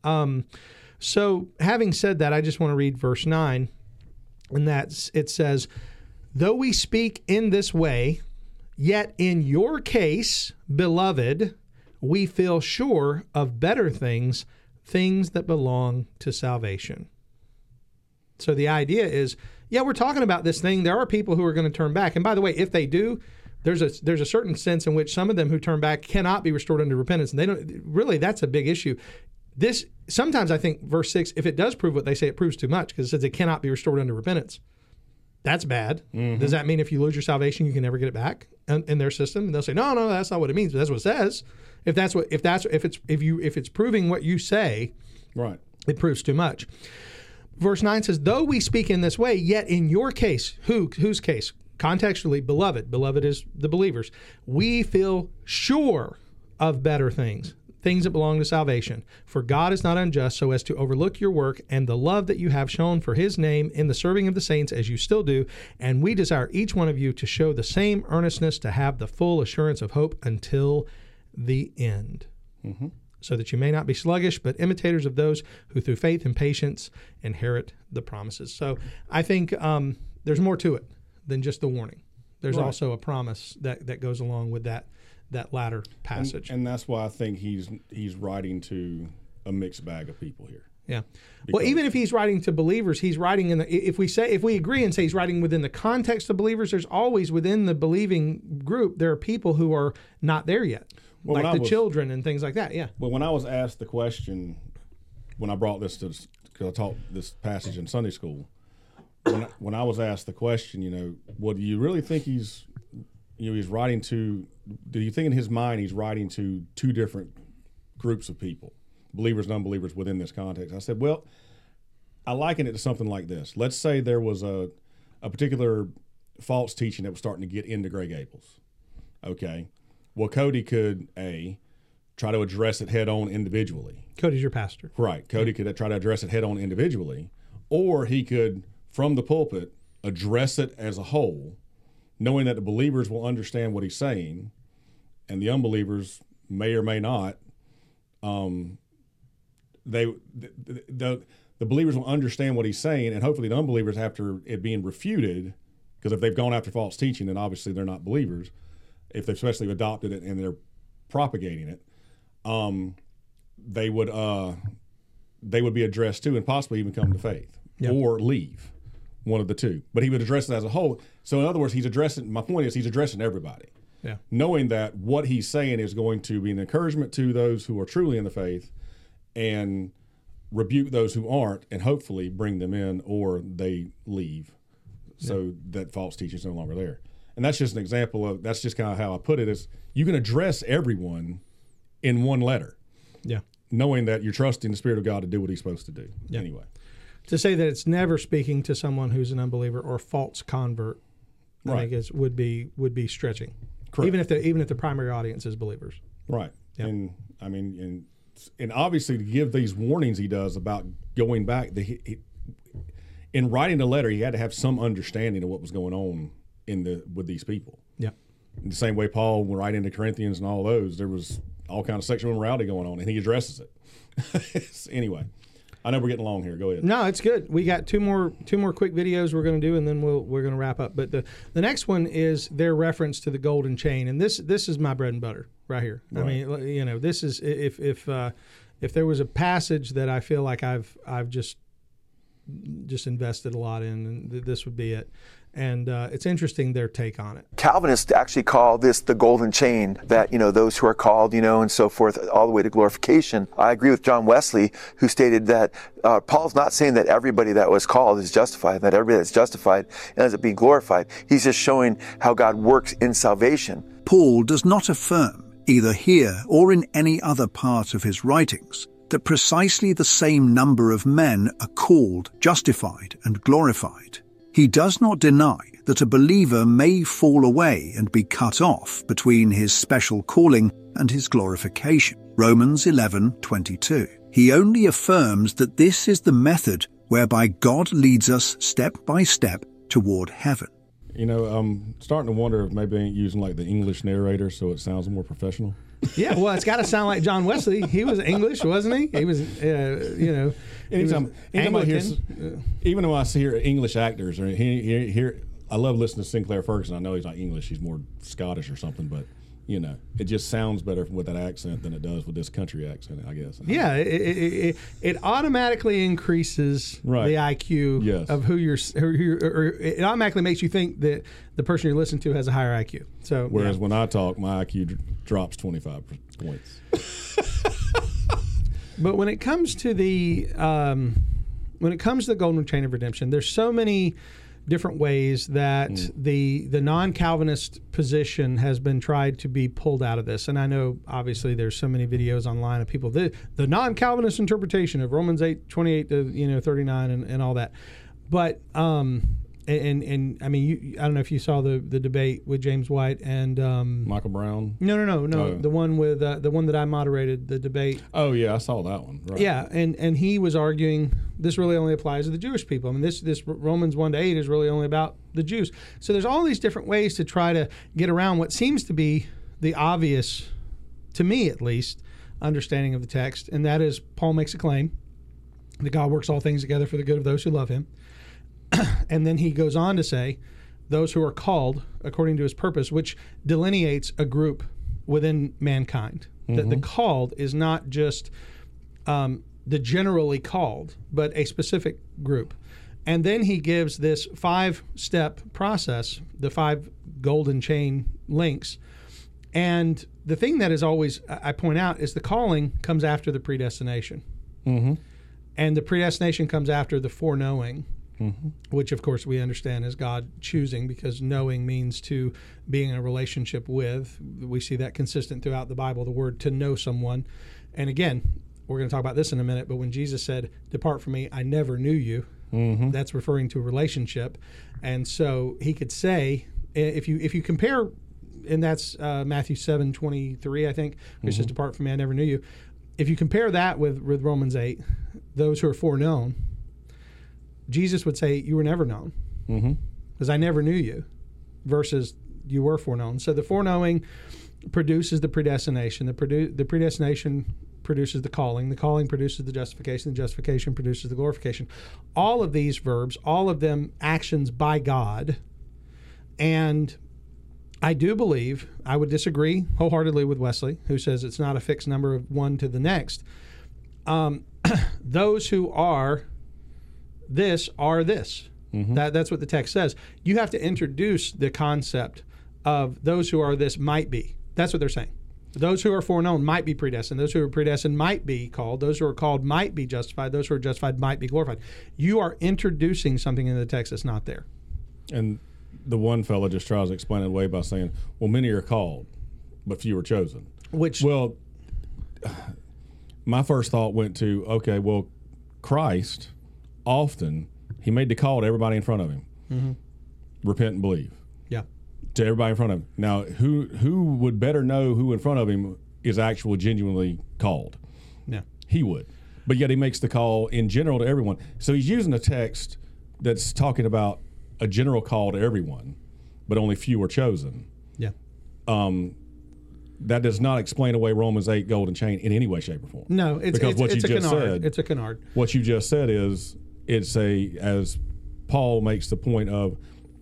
Speaker 3: So having said that, I just want to read verse 9. And it says, though we speak in this way, yet in your case, beloved, we feel sure of better things that belong to salvation. So the idea is, we're talking about this thing. There are people who are going to turn back. And by the way, if they do, there's a certain sense in which some of them who turn back cannot be restored unto repentance. And they don't really, that's a big issue. Sometimes I think verse 6, if it does prove what they say, it proves too much, because it says it cannot be restored unto repentance. That's bad. Mm-hmm. Does that mean if you lose your salvation, you can never get it back in their system? And they'll say, no, that's not what it means. But that's what it says. If it's proving what you say,
Speaker 4: right,
Speaker 3: it proves too much. Verse 9 says, though we speak in this way, yet in your case, whose case? Contextually, beloved is the believers. We feel sure of better things that belong to salvation. For God is not unjust so as to overlook your work and the love that you have shown for his name in the serving of the saints, as you still do. And we desire each one of you to show the same earnestness, to have the full assurance of hope until the end. Mm-hmm. So that you may not be sluggish, but imitators of those who through faith and patience inherit the promises. So I think there's more to it than just the warning. There's also a promise that goes along with that latter passage.
Speaker 4: And that's why I think he's writing to a mixed bag of people here.
Speaker 3: Yeah. Well, even if he's writing to believers, he's writing if we agree and say he's writing within the context of believers, there's always within the believing group, there are people who are not there yet. Well, like children and things like that, yeah.
Speaker 4: Well, when I was asked the question, when I brought this because I taught this passage in Sunday school, when I was asked the question, what do you really think he's writing to? Do you think in his mind he's writing to two different groups of people, believers and unbelievers within this context? I said, well, I liken it to something like this. Let's say there was a particular false teaching that was starting to get into Grey Gables. Okay. Well, Cody could, try to address it head-on individually.
Speaker 3: Cody's your pastor.
Speaker 4: Right. Cody could try to address it head-on individually, or he could, from the pulpit, address it as a whole, knowing that the believers will understand what he's saying, and the unbelievers may or may not, the believers will understand what he's saying, and hopefully the unbelievers, after it being refuted, because if they've gone after false teaching, then obviously they're not believers. If they've especially adopted it and they're propagating it, they would be addressed too, and possibly even come to faith or leave, one of the two. But he would address it as a whole. So in other words, my point is he's addressing everybody.
Speaker 3: Yeah.
Speaker 4: Knowing that what he's saying is going to be an encouragement to those who are truly in the faith and rebuke those who aren't, and hopefully bring them in or they leave so that false teaching is no longer there. And that's just an example of, that's just kind of how I put it, is you can address everyone in one letter.
Speaker 3: Yeah.
Speaker 4: Knowing that you're trusting the Spirit of God to do what he's supposed to do. Yeah. Anyway.
Speaker 3: To say that it's never speaking to someone who's an unbeliever or false convert, I think would be stretching. Correct. Even if the primary audience is believers.
Speaker 4: Right. Yep. And I mean, and obviously to give these warnings he does about going back, in writing the letter, he had to have some understanding of what was going on with these people.
Speaker 3: Yeah.
Speaker 4: In the same way Paul, when writing to Corinthians and all those, there was all kind of sexual immorality going on, and he addresses it. Anyway, I know we're getting along here. Go ahead.
Speaker 3: No, it's good. We got two more quick videos we're going to do, and then we're going to wrap up. But the next one is their reference to the golden chain, and this is my bread and butter right here. Right. I mean, this is if there was a passage that I feel like I've just invested a lot in, and this would be it. And it's interesting their take on it.
Speaker 9: Calvinists actually call this the golden chain, that, those who are called, and so forth, all the way to glorification. I agree with John Wesley, who stated that Paul's not saying that everybody that was called is justified, that everybody that's justified ends up being glorified. He's just showing how God works in salvation.
Speaker 14: Paul does not affirm, either here or in any other part of his writings, that precisely the same number of men are called, justified, and glorified. He does not deny that a believer may fall away and be cut off between his special calling and his glorification. Romans 11:22. He only affirms that this is the method whereby God leads us step by step toward heaven.
Speaker 4: I'm starting to wonder if maybe they ain't using like the English narrator so it sounds more professional.
Speaker 3: Yeah, well, it's got to sound like John Wesley. He was English, wasn't he? He was,
Speaker 4: anytime I hear, even when I hear English actors, or here, I love listening to Sinclair Ferguson. I know he's not English; he's more Scottish or something. But it just sounds better with that accent than it does with this country accent, I guess.
Speaker 3: Yeah, it automatically increases the IQ of who you're, or it automatically makes you think that the person you're listening to has a higher IQ. So
Speaker 4: whereas when I talk, my IQ drops 25 points.
Speaker 3: But when it comes to the golden chain of redemption, there's so many different ways that the non-Calvinist position has been tried to be pulled out of this. And I know obviously there's so many videos online of people, the non-Calvinist interpretation of Romans 8:28 to 39 and all that. But and I mean, I don't know if you saw the debate with James White and
Speaker 4: Michael Brown.
Speaker 3: No. The one with the one that I moderated, the debate.
Speaker 4: Oh yeah, I saw that one. Right.
Speaker 3: Yeah, and he was arguing this really only applies to the Jewish people. I mean, this Romans 1-8 is really only about the Jews. So there's all these different ways to try to get around what seems to be the obvious, to me at least, understanding of the text, and that is Paul makes a claim that God works all things together for the good of those who love him. And then he goes on to say, those who are called according to his purpose, which delineates a group within mankind. Mm-hmm. That the called is not just the generally called, but a specific group. And then he gives this 5-step process, the 5 golden chain links. And the thing that is always, I point out, is the calling comes after the predestination.
Speaker 4: Mm-hmm.
Speaker 3: And the predestination comes after the foreknowing. Mm-hmm. Which, of course, we understand is God choosing, because knowing means to be in a relationship with. We see that consistent throughout the Bible, the word to know someone. And again, we're going to talk about this in a minute, but when Jesus said, "Depart from me, I never knew you,"
Speaker 4: mm-hmm.
Speaker 3: that's referring to a relationship. And so he could say, if you compare, and that's Matthew 7:23, I think, which says, "Depart from me, I never knew you." If you compare that with Romans 8, those who are foreknown, Jesus would say, you were never known, because I never knew you, versus you were foreknown. So the foreknowing produces the predestination. The predestination produces the calling produces the justification produces the glorification. All of these verbs, all of them actions by God. And I do believe, I would disagree wholeheartedly with Wesley, who says it's not a fixed number of one to the next. Those who are this are this. Mm-hmm. That's what the text says. You have to introduce the concept of those who are this might be. That's what they're saying. Those who are foreknown might be predestined. Those who are predestined might be called. Those who are called might be justified. Those who are justified might be glorified. You are introducing something in the text that's not there.
Speaker 4: And the one fellow just tries to explain it away by saying, well, many are called, but few are chosen. Well, my first thought went to, okay, well, Christ, often, he made the call to everybody in front of him. Mm-hmm. Repent and believe.
Speaker 3: Yeah.
Speaker 4: To everybody in front of him. Now, who would better know who in front of him is actually genuinely called?
Speaker 3: Yeah.
Speaker 4: He would. But yet he makes the call in general to everyone. So he's using a text that's talking about a general call to everyone, but only few are chosen.
Speaker 3: Yeah.
Speaker 4: That does not explain away Romans 8 golden chain in any way, shape, or form.
Speaker 3: No, it's a canard. It's a canard.
Speaker 4: What you just said is, as Paul makes the point of,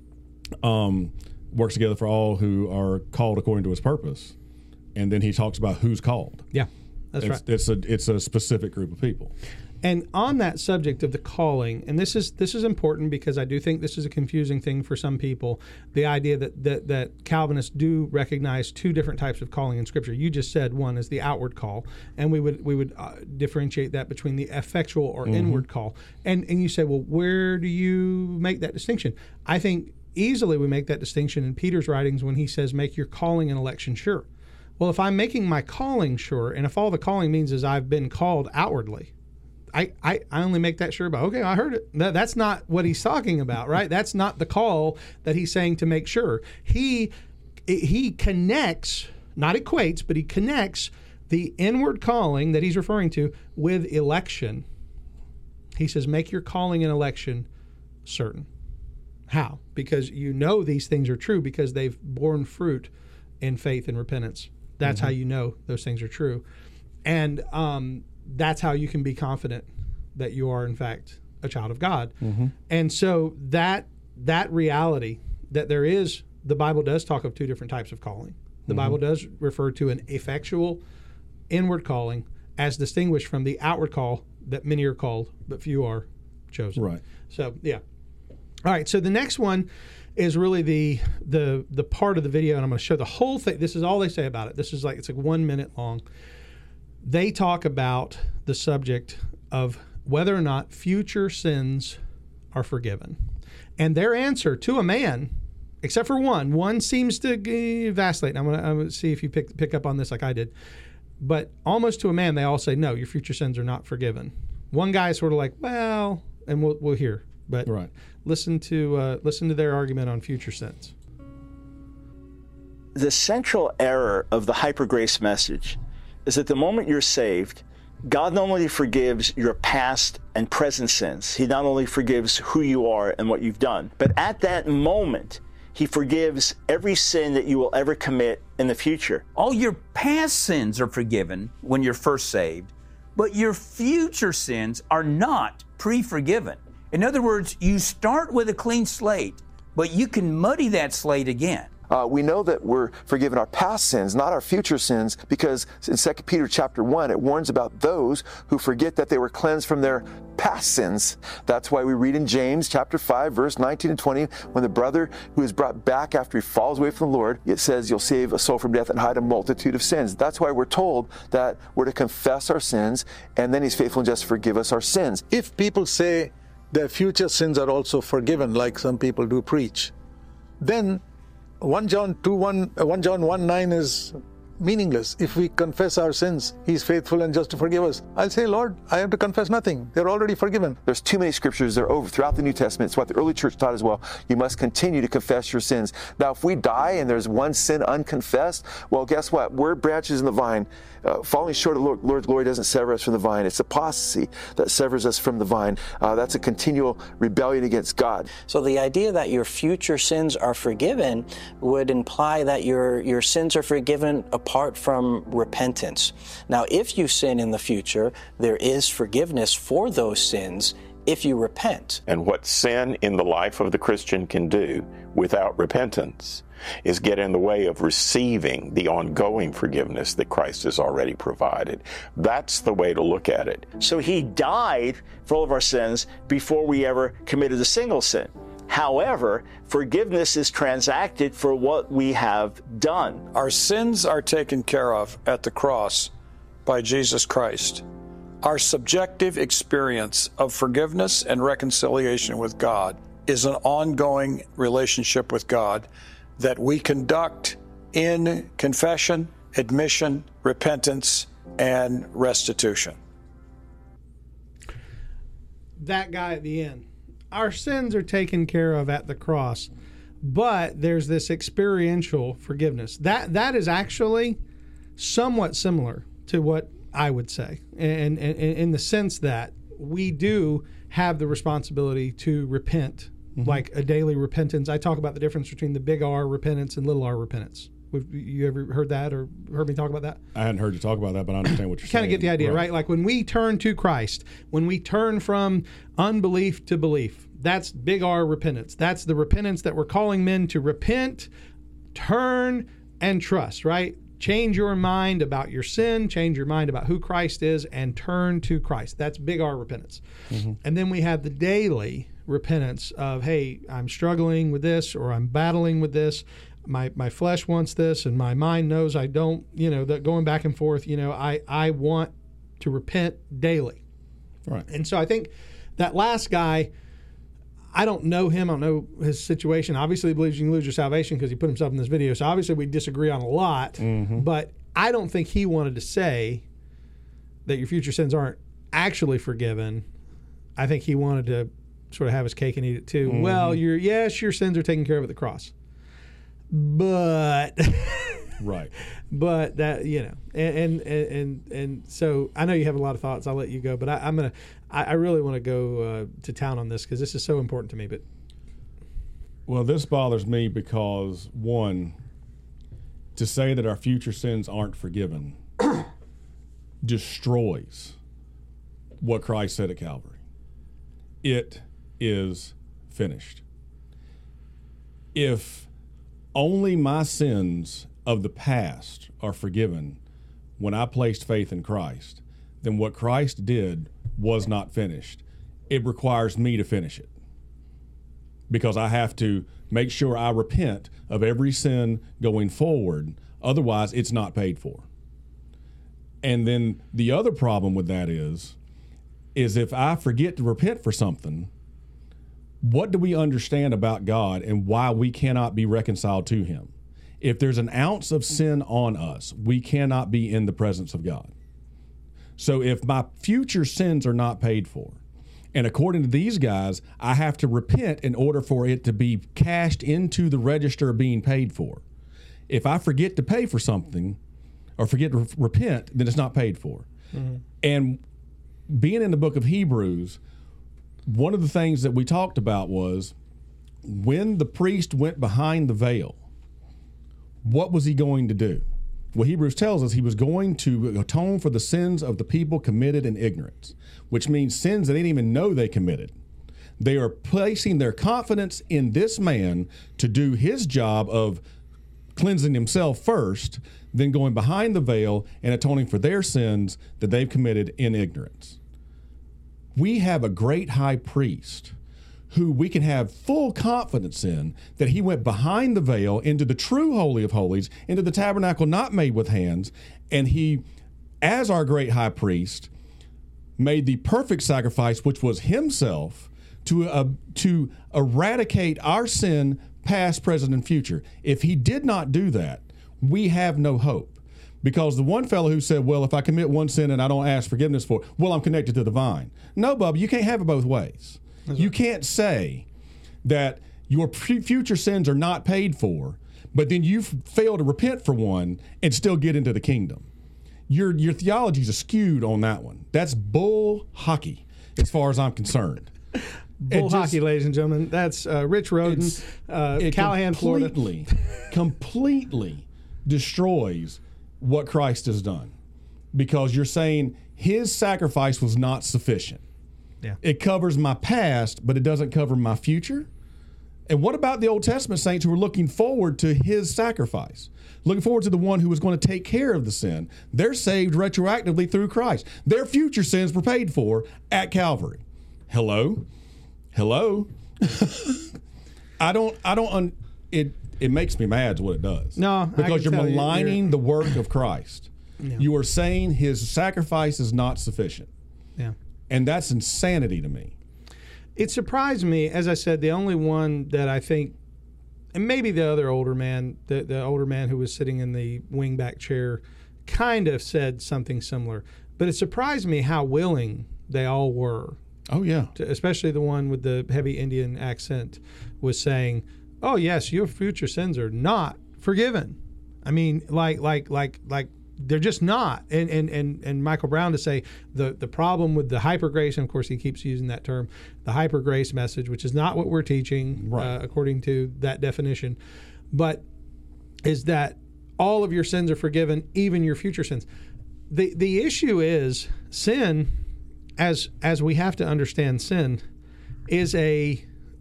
Speaker 4: works together for all who are called according to his purpose, and then he talks about who's called.
Speaker 3: Yeah, that's right.
Speaker 4: It's a specific group of people.
Speaker 3: And on that subject of the calling, and this is important because I do think this is a confusing thing for some people, the idea that Calvinists do recognize two different types of calling in Scripture. You just said one is the outward call, and we would differentiate that between the effectual or inward call. And you say, well, where do you make that distinction? I think easily we make that distinction in Peter's writings when he says, make your calling and election sure. Well, if I'm making my calling sure, and if all the calling means is I've been called outwardly, I only make that sure about, okay, I heard it. That's not what he's talking about, right? That's not the call that he's saying to make sure. He connects, not equates, but he connects the inward calling that he's referring to with election. He says, make your calling and election certain. How? Because you know these things are true because they've borne fruit in faith and repentance. That's how you know those things are true. And that's how you can be confident that you are, in fact, a child of God. Mm-hmm. And so that reality that there is, the Bible does talk of two different types of calling. The Bible does refer to an effectual inward calling as distinguished from the outward call that many are called, but few are chosen.
Speaker 4: Right.
Speaker 3: So, yeah. All right, so the next one is really the part of the video, and I'm going to show the whole thing. This is all they say about it. It's like 1 minute long. They talk about the subject of whether or not future sins are forgiven. And their answer to a man, except for one seems to vacillate. I'm going to see if you pick up on this like I did. But almost to a man, they all say, no, your future sins are not forgiven. One guy is sort of like, well, and we'll hear. But
Speaker 4: right.
Speaker 3: Listen to their argument on future sins.
Speaker 7: The central error of the hypergrace message is that the moment you're saved, God not only forgives your past and present sins, he not only forgives who you are and what you've done, but at that moment, he forgives every sin that you will ever commit in the future.
Speaker 11: All your past sins are forgiven when you're first saved, but your future sins are not pre-forgiven. In other words, you start with a clean slate, but you can muddy that slate again.
Speaker 9: We know that we're forgiven our past sins, not our future sins, because in 2 Peter chapter 1, it warns about those who forget that they were cleansed from their past sins. That's why we read in James chapter 5, verse 19 and 20, when the brother who is brought back after he falls away from the Lord, it says, you'll save a soul from death and hide a multitude of sins. That's why we're told that we're to confess our sins, and then he's faithful and just to forgive us our sins.
Speaker 8: If people say their future sins are also forgiven, like some people do preach, then 1 John 1:9 is meaningless. If we confess our sins, He's faithful and just to forgive us. I'll say, Lord, I have to confess nothing. They're already forgiven.
Speaker 9: There's too many scriptures that are over throughout the New Testament. It's what the early church taught as well. You must continue to confess your sins. Now, if we die and there's one sin unconfessed, well, guess what? We're branches in the vine. Falling short of the Lord's glory doesn't sever us from the vine. It's apostasy that severs us from the vine. That's a continual rebellion against God.
Speaker 12: So the idea that your future sins are forgiven would imply that your sins are forgiven apart from repentance. Now, if you sin in the future, there is forgiveness for those sins if you repent.
Speaker 10: And what sin in the life of the Christian can do without repentance is get in the way of receiving the ongoing forgiveness that Christ has already provided. That's the way to look at it.
Speaker 7: So He died for all of our sins before we ever committed a single sin. However, forgiveness is transacted for what we have done.
Speaker 15: Our sins are taken care of at the cross by Jesus Christ. Our subjective experience of forgiveness and reconciliation with God is an ongoing relationship with God that we conduct in confession, admission, repentance, and restitution.
Speaker 3: That guy at the end. Our sins are taken care of at the cross, but there's this experiential forgiveness. That is actually somewhat similar to what I would say, and in the sense that we do have the responsibility to repent, like a daily repentance. I talk about the difference between the big R repentance and little R repentance. You ever heard that or heard me talk about that?
Speaker 4: I hadn't heard you talk about that, but I understand what you're saying.
Speaker 3: Kind of get the idea, right? Like when we turn to Christ, when we turn from unbelief to belief, that's big R repentance. That's the repentance that we're calling men to repent, turn, and trust, right? Change your mind about your sin, change your mind about who Christ is, and turn to Christ. That's big R repentance. And then we have the daily repentance of, hey, I'm struggling with this, or I'm battling with this. My flesh wants this, and my mind knows I don't, that going back and forth, I want to repent daily.
Speaker 4: Right.
Speaker 3: And so I think that last guy, I don't know him. I don't know his situation. Obviously, he believes you can lose your salvation because he put himself in this video. So obviously, we disagree on a lot. But I don't think he wanted to say that your future sins aren't actually forgiven. I think he wanted to sort of have his cake and eat it too. Well, your sins are taken care of at the cross. But
Speaker 4: right.
Speaker 3: But that, and so I know you have a lot of thoughts. I'll let you go, but I really want to go to town on this because this is so important to me. But
Speaker 4: well, this bothers me because, one, to say that our future sins aren't forgiven destroys what Christ said at Calvary. It is finished. If only my sins of the past are forgiven when I placed faith in Christ, then what Christ did was not finished. It requires me to finish it because I have to make sure I repent of every sin going forward. Otherwise, it's not paid for. And then the other problem with that is if I forget to repent for something, what do we understand about God and why we cannot be reconciled to Him? If there's an ounce of sin on us, we cannot be in the presence of God. So if my future sins are not paid for, and according to these guys, I have to repent in order for it to be cashed into the register of being paid for. If I forget to pay for something or forget to repent, then it's not paid for. And being in the book of Hebrews, one of the things that we talked about was when the priest went behind the veil, what was he going to do? Well, Hebrews tells us he was going to atone for the sins of the people committed in ignorance, which means sins they didn't even know they committed. They are placing their confidence in this man to do his job of cleansing himself first, then going behind the veil and atoning for their sins that they've committed in ignorance. We have a great high priest who we can have full confidence in that he went behind the veil into the true Holy of Holies, into the tabernacle not made with hands, and he, as our great high priest, made the perfect sacrifice, which was himself, to eradicate our sin, past, present, and future. If he did not do that, we have no hope. Because the one fellow who said, well, if I commit one sin and I don't ask forgiveness for it, well, I'm connected to the vine. No, Bubba, you can't have it both ways. You can't say that your future sins are not paid for, but then you fail to repent for one and still get into the kingdom. Your theology's skewed on that one. That's bull hockey, as far as I'm concerned.
Speaker 3: Bull hockey, ladies and gentlemen. That's Rich Roden, Callahan, Florida.
Speaker 4: Completely destroys what Christ has done, because you're saying his sacrifice was not sufficient.
Speaker 3: Yeah.
Speaker 4: It covers my past, but it doesn't cover my future. And what about the Old Testament saints who were looking forward to his sacrifice, looking forward to the one who was going to take care of the sin? They're saved retroactively through Christ. Their future sins were paid for at Calvary. Hello? It makes me mad is what it does.
Speaker 3: No,
Speaker 4: because you're maligning the work of Christ. Yeah. You are saying his sacrifice is not sufficient.
Speaker 3: Yeah.
Speaker 4: And that's insanity to me.
Speaker 3: It surprised me, as I said, the only one that I think, and maybe the other older man, the older man who was sitting in the wingback chair, kind of said something similar. But it surprised me how willing they all were.
Speaker 4: Oh, yeah.
Speaker 3: Especially the one with the heavy Indian accent was saying, oh, yes, your future sins are not forgiven. I mean, like they're just not. And Michael Brown to say the problem with the hyper grace, and of course he keeps using that term, the hyper grace message, which is not what we're teaching, right, according to that definition, but is that all of your sins are forgiven, even your future sins. The issue is sin, as we have to understand sin, is a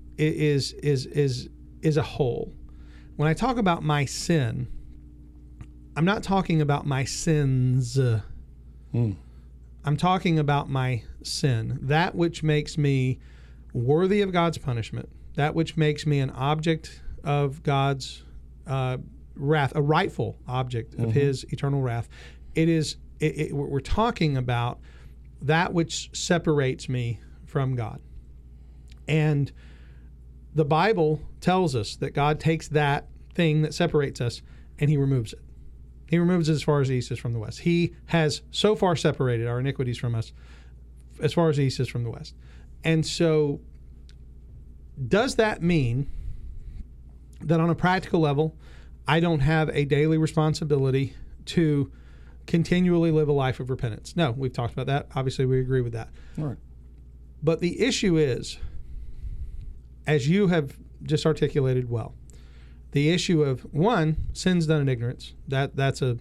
Speaker 3: whole. When I talk about my sin, I'm not talking about my sins. I'm talking about my sin, that which makes me worthy of God's punishment, that which makes me an object of God's wrath, a rightful object of his eternal wrath. We're talking about that which separates me from God. And the Bible tells us that God takes that thing that separates us and he removes it. He removes it as far as the east is from the west. He has so far separated our iniquities from us as far as the east is from the west. And so does that mean that on a practical level, I don't have a daily responsibility to continually live a life of repentance? No, we've talked about that. Obviously, we agree with that.
Speaker 4: All right.
Speaker 3: But the issue is, as you have just articulated well, the issue of, one, sins done in ignorance. That's a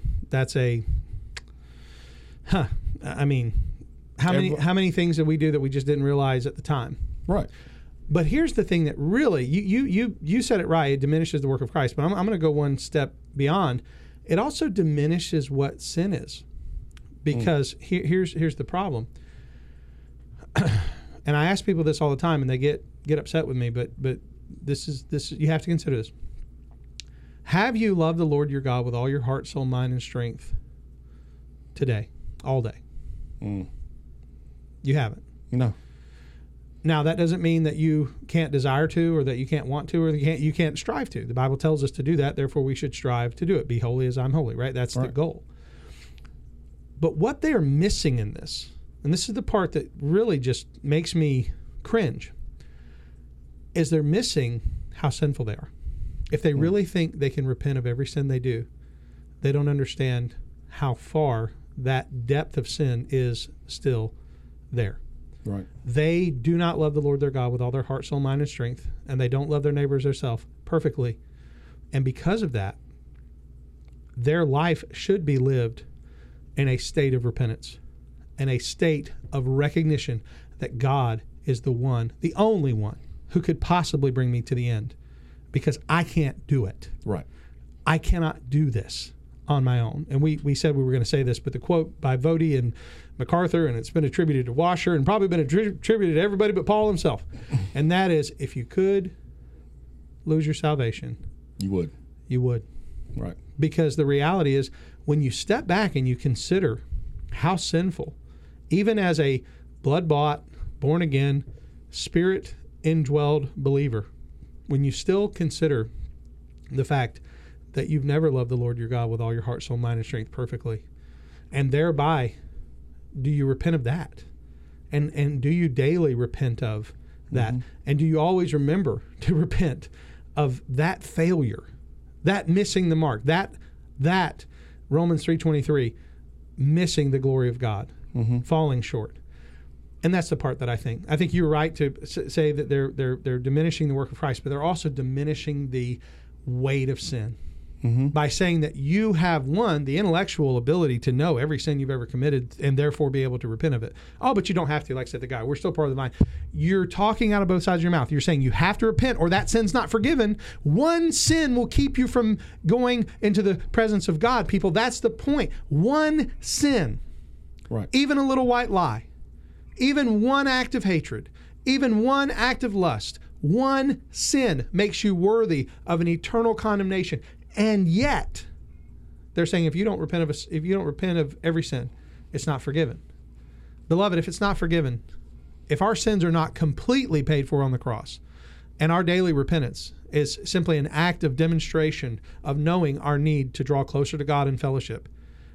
Speaker 3: I mean, how many things did we do that we just didn't realize at the time?
Speaker 4: Right.
Speaker 3: But here's the thing that really, you said it right, it diminishes the work of Christ, but I'm going to go one step beyond. It also diminishes what sin is. Because here's the problem. And I ask people this all the time and they get upset with me, but this is you have to consider this. Have you loved the Lord your God with all your heart, soul, mind, and strength today, all day? You haven't.
Speaker 4: No.
Speaker 3: Now, that doesn't mean that you can't desire to, or that you can't want to, or you can't strive to. The Bible tells us to do that, therefore we should strive to do it. Be holy as I'm holy, right? That's the goal. But what they are missing in this, and this is the part that really just makes me cringe, is they're missing how sinful they are. If they really think they can repent of every sin they do, they don't understand how far that depth of sin is still there.
Speaker 4: Right.
Speaker 3: They do not love the Lord their God with all their heart, soul, mind, and strength, and they don't love their neighbor as themselves perfectly. And because of that, their life should be lived in a state of repentance, in a state of recognition that God is the one, the only one, who could possibly bring me to the end. Because I can't do it.
Speaker 4: Right.
Speaker 3: I cannot do this on my own. And we said we were going to say this, but the quote by Vody and MacArthur, and it's been attributed to Washer and probably been attributed to everybody but Paul himself. And that is, if you could lose your salvation,
Speaker 4: you would.
Speaker 3: You would.
Speaker 4: Right.
Speaker 3: Because the reality is, when you step back and you consider how sinful, even as a blood-bought, born-again, spirit-indwelled believer, when you still consider the fact that you've never loved the Lord your God with all your heart, soul, mind, and strength perfectly. And thereby, do you repent of that? And do you daily repent of that? Mm-hmm. And do you always remember to repent of that failure, that missing the mark, that Romans 3:23, missing the glory of God, falling short? And that's the part that I think you're right to say that they're diminishing the work of Christ, but they're also diminishing the weight of sin. By saying that you have, one, the intellectual ability to know every sin you've ever committed and therefore be able to repent of it. Oh, but you don't have to, like said the guy. We're still part of the vine. You're talking out of both sides of your mouth. You're saying you have to repent or that sin's not forgiven. One sin will keep you from going into the presence of God, people. That's the point. One sin, right? Even a little white lie, even one act of hatred, even one act of lust, one sin makes you worthy of an eternal condemnation. And yet, they're saying if you don't repent of every sin, it's not forgiven. Beloved, if it's not forgiven, if our sins are not completely paid for on the cross, and our daily repentance is simply an act of demonstration of knowing our need to draw closer to God in fellowship,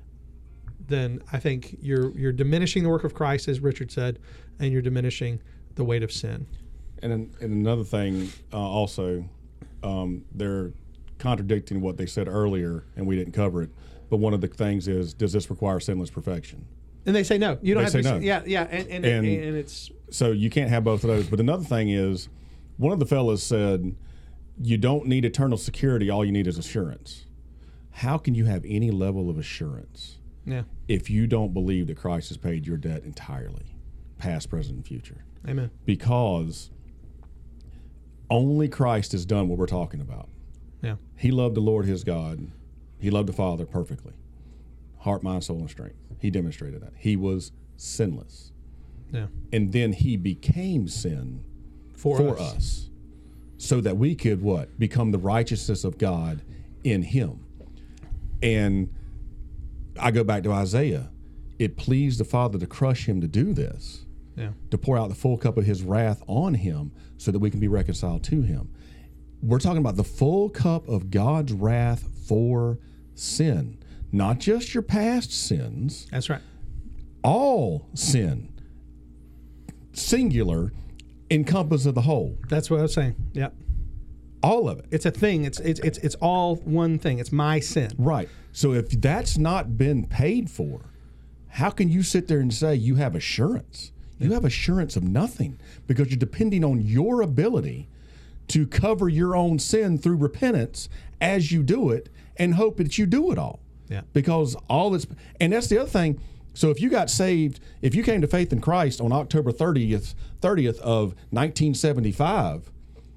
Speaker 3: then I think you're diminishing the work of Christ, as Richard said, and you're diminishing the weight of sin.
Speaker 4: And another thing, also, they're contradicting what they said earlier, and we didn't cover it. But one of the things is, does this require sinless perfection?
Speaker 3: And they say no. You don't have to.
Speaker 4: No.
Speaker 3: Yeah, and it's
Speaker 4: so you can't have both of those. But another thing is, one of the fellas said, you don't need eternal security. All you need is assurance. How can you have any level of assurance if you don't believe that Christ has paid your debt entirely, past, present, and future?
Speaker 3: Amen.
Speaker 4: Because only Christ has done what we're talking about.
Speaker 3: Yeah.
Speaker 4: He loved the Lord his God. He loved the Father perfectly. Heart, mind, soul, and strength. He demonstrated that. He was sinless.
Speaker 3: Yeah.
Speaker 4: And then he became sin for us. So that we could what? Become the righteousness of God in him. And I go back to Isaiah. It pleased the Father to crush him to do this.
Speaker 3: Yeah.
Speaker 4: To pour out the full cup of his wrath on him so that we can be reconciled to him. We're talking about the full cup of God's wrath for sin. Not just your past sins.
Speaker 3: That's right.
Speaker 4: All sin. Singular encompass of the whole.
Speaker 3: That's what I was saying. Yep.
Speaker 4: All of it.
Speaker 3: It's a thing. It's all one thing. It's my sin.
Speaker 4: Right. So if that's not been paid for, how can you sit there and say you have assurance? You have assurance of nothing because you're depending on your ability to cover your own sin through repentance as you do it and hope that you do it all.
Speaker 3: Yeah.
Speaker 4: Because and that's the other thing. So if you got saved, if you came to faith in Christ on October 30th of 1975,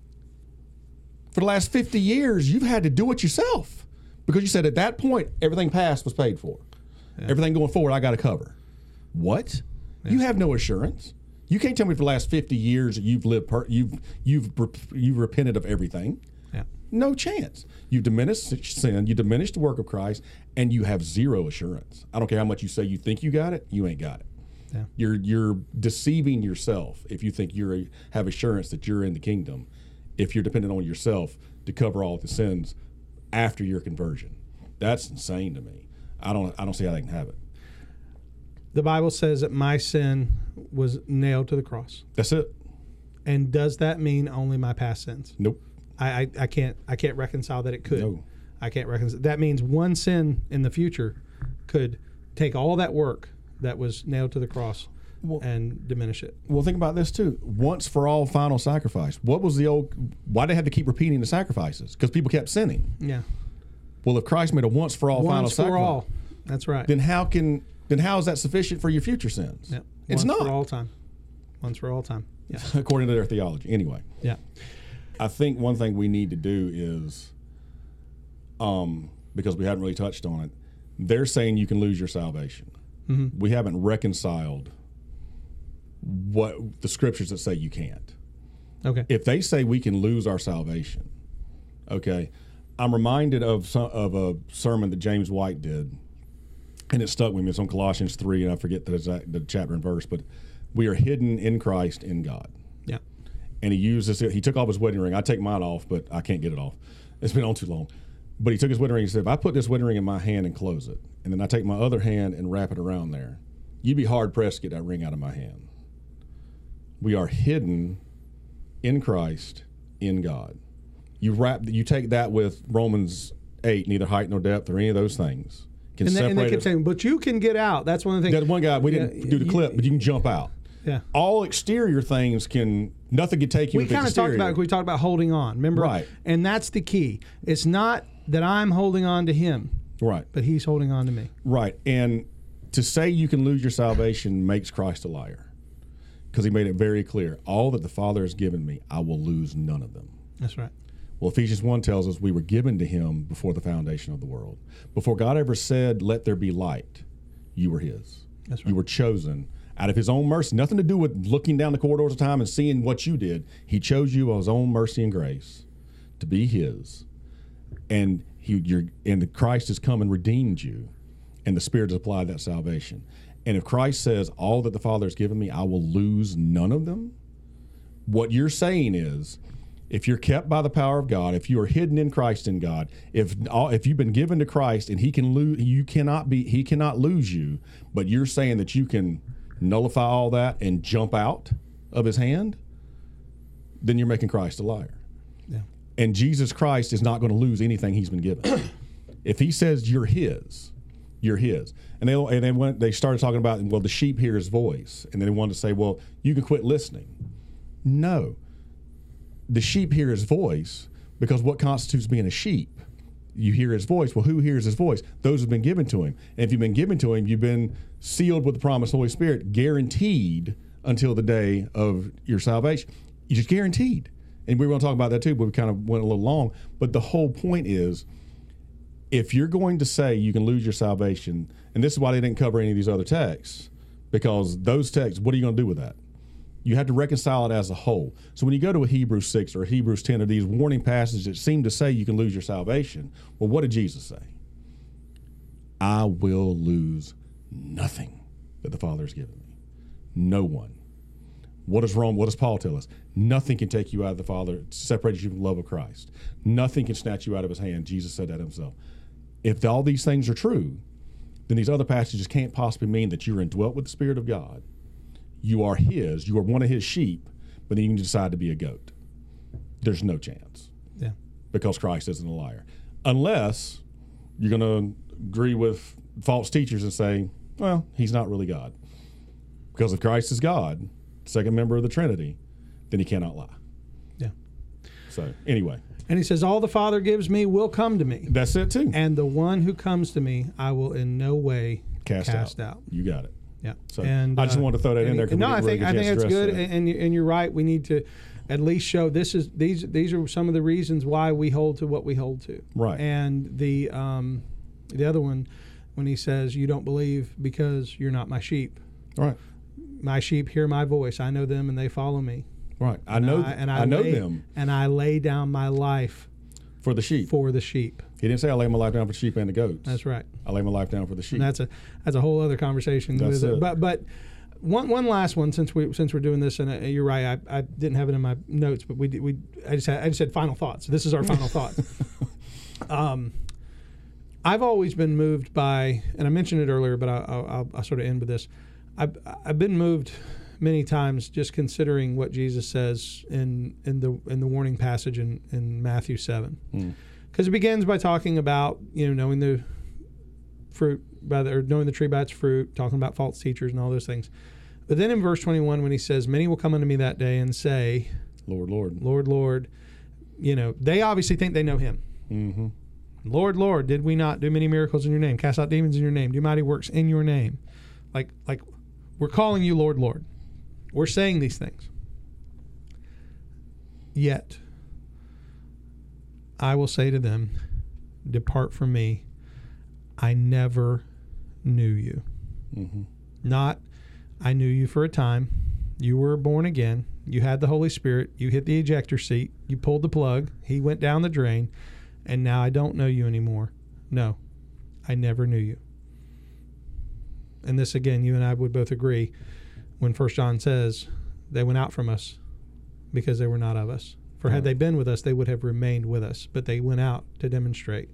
Speaker 4: for the last 50 years, you've had to do it yourself because you said at that point, everything past was paid for. Yeah. Everything going forward, I got to cover. What? Yeah. You have no assurance. You can't tell me for the last 50 years that you've lived, you've repented of everything.
Speaker 3: Yeah.
Speaker 4: No chance. You've diminished sin, you diminished the work of Christ, and you have zero assurance. I don't care how much you say you think you got it, you ain't got it.
Speaker 3: Yeah.
Speaker 4: You're deceiving yourself if you think have assurance that you're in the kingdom, if you're dependent on yourself to cover all the sins after your conversion. That's insane to me. I don't see how they can have it.
Speaker 3: The Bible says that my sin was nailed to the cross.
Speaker 4: That's it.
Speaker 3: And does that mean only my past sins?
Speaker 4: Nope.
Speaker 3: I can't reconcile that it could.
Speaker 4: No.
Speaker 3: I can't reconcile. That means one sin in the future could take all that work that was nailed to the cross and diminish it.
Speaker 4: Well, think about this too. Once for all final sacrifice. What was why did they have to keep repeating the sacrifices? Because people kept sinning.
Speaker 3: Yeah.
Speaker 4: Well, if Christ made a once for all final sacrifice.
Speaker 3: Once for all. That's right.
Speaker 4: Then how is that sufficient for your future sins?
Speaker 3: Yeah.
Speaker 4: It's not.
Speaker 3: Once for all time. Once for all time. Yeah.
Speaker 4: According to their theology. Anyway.
Speaker 3: Yeah.
Speaker 4: I think one thing we need to do is, because we haven't really touched on it, they're saying you can lose your salvation.
Speaker 3: Mm-hmm.
Speaker 4: We haven't reconciled what the scriptures that say you can't.
Speaker 3: Okay.
Speaker 4: If they say we can lose our salvation, okay, I'm reminded of a sermon that James White did, and it stuck with me. It's on Colossians 3, and I forget the chapter and verse, but we are hidden in Christ in God.
Speaker 3: Yeah.
Speaker 4: And he took off his wedding ring. I take mine off, but I can't get it off. It's been on too long. But he took his wedding ring and said, if I put this wedding ring in my hand and close it, and then I take my other hand and wrap it around there, you'd be hard-pressed to get that ring out of my hand. We are hidden in Christ, in God. You take that with Romans 8, neither height nor depth or any of those things.
Speaker 3: And they kept saying, but you can get out. That's one of the things.
Speaker 4: That one guy, we didn't do the clip, but you can jump out.
Speaker 3: Yeah.
Speaker 4: All exterior things nothing can take you.
Speaker 3: We kind of talked about holding on, remember?
Speaker 4: Right.
Speaker 3: And that's the key. It's not that I'm holding on to him.
Speaker 4: Right.
Speaker 3: But he's holding on to me.
Speaker 4: Right. And to say you can lose your salvation makes Christ a liar. Because he made it very clear. All that the Father has given me, I will lose none of them.
Speaker 3: That's right.
Speaker 4: Well, Ephesians 1 tells us we were given to him before the foundation of the world. Before God ever said, let there be light, you were his.
Speaker 3: That's right.
Speaker 4: You were chosen out of his own mercy. Nothing to do with looking down the corridors of time and seeing what you did. He chose you on his own mercy and grace to be his. And Christ has come and redeemed you, and the Spirit has applied that salvation. And if Christ says, all that the Father has given me, I will lose none of them, what you're saying is, if you're kept by the power of God, if you are hidden in Christ in God, if you've been given to Christ and he cannot lose you, but you're saying that you can nullify all that and jump out of his hand, then you're making Christ a liar.
Speaker 3: Yeah.
Speaker 4: And Jesus Christ is not going to lose anything he's been given. If he says you're his, you're his. And they started talking about, well, the sheep hear his voice. And then they wanted to say, well, you can quit listening. No. The sheep hear his voice because what constitutes being a sheep? You hear his voice. Well, who hears his voice? Those who have been given to him. And if you've been given to him, you've been sealed with the promise of the Holy Spirit, guaranteed until the day of your salvation. You're just guaranteed. And we were going to talk about that too, but we kind of went a little long. But the whole point is, if you're going to say you can lose your salvation, and this is why they didn't cover any of these other texts, because those texts, what are you going to do with that? You have to reconcile it as a whole. So when you go to a Hebrews 6 or a Hebrews 10 or these warning passages that seem to say you can lose your salvation, well, what did Jesus say? I will lose nothing that the Father has given me. No one. What does Paul tell us? Nothing can take you out of the Father, separate you from the love of Christ. Nothing can snatch you out of his hand. Jesus said that himself. If all these things are true, then these other passages can't possibly mean that you're indwelt with the Spirit of God. You are his. You are one of his sheep, but then you can decide to be a goat. There's no chance.
Speaker 3: Yeah.
Speaker 4: Because Christ isn't a liar. Unless you're going to agree with false teachers and say, well, he's not really God. Because if Christ is God, second member of the Trinity, then he cannot lie.
Speaker 3: Yeah.
Speaker 4: So, anyway.
Speaker 3: And he says, all the Father gives me will come to me.
Speaker 4: That's it, too.
Speaker 3: And the one who comes to me, I will in no way cast out.
Speaker 4: You got it.
Speaker 3: Yeah.
Speaker 4: So
Speaker 3: and
Speaker 4: I just wanted to throw that in there.
Speaker 3: No, I think that's good. And you're right. We need to at least show these are some of the reasons why we hold to what we hold to.
Speaker 4: Right.
Speaker 3: And the other one, when he says, you don't believe because you're not my sheep.
Speaker 4: Right.
Speaker 3: My sheep hear my voice. I know them and they follow me.
Speaker 4: Right. I know them.
Speaker 3: And I lay down my life
Speaker 4: for the sheep. He didn't say I lay my life down for the sheep and the goats.
Speaker 3: That's right.
Speaker 4: I lay my life down for the sheep.
Speaker 3: And that's a whole other conversation.
Speaker 4: That's it.
Speaker 3: But one last one, since we're doing this, and you're right, I didn't have it in my notes, but I just had final thoughts. This is our final thoughts. I've always been moved by, and I mentioned it earlier, but I'll sort of end with this. I've been moved many times just considering what Jesus says in the warning passage in Matthew 7, because it begins by talking about knowing the fruit knowing the tree by its fruit, talking about false teachers and all those things. But then in verse 21, when he says, "Many will come unto me that day and say,
Speaker 4: Lord, Lord,
Speaker 3: Lord, Lord," they obviously think they know him.
Speaker 4: Mm-hmm.
Speaker 3: Lord, Lord, did we not do many miracles in your name, cast out demons in your name, do mighty works in your name? Like we're calling you Lord, Lord. We're saying these things. Yet, I will say to them, depart from me. I never knew you.
Speaker 4: Mm-hmm.
Speaker 3: Not, I knew you for a time. You were born again. You had the Holy Spirit. You hit the ejector seat. You pulled the plug. He went down the drain. And now I don't know you anymore. No, I never knew you. And this, again, you and I would both agree when 1 John says they went out from us because they were not of us. For had they been with us, they would have remained with us. But they went out to demonstrate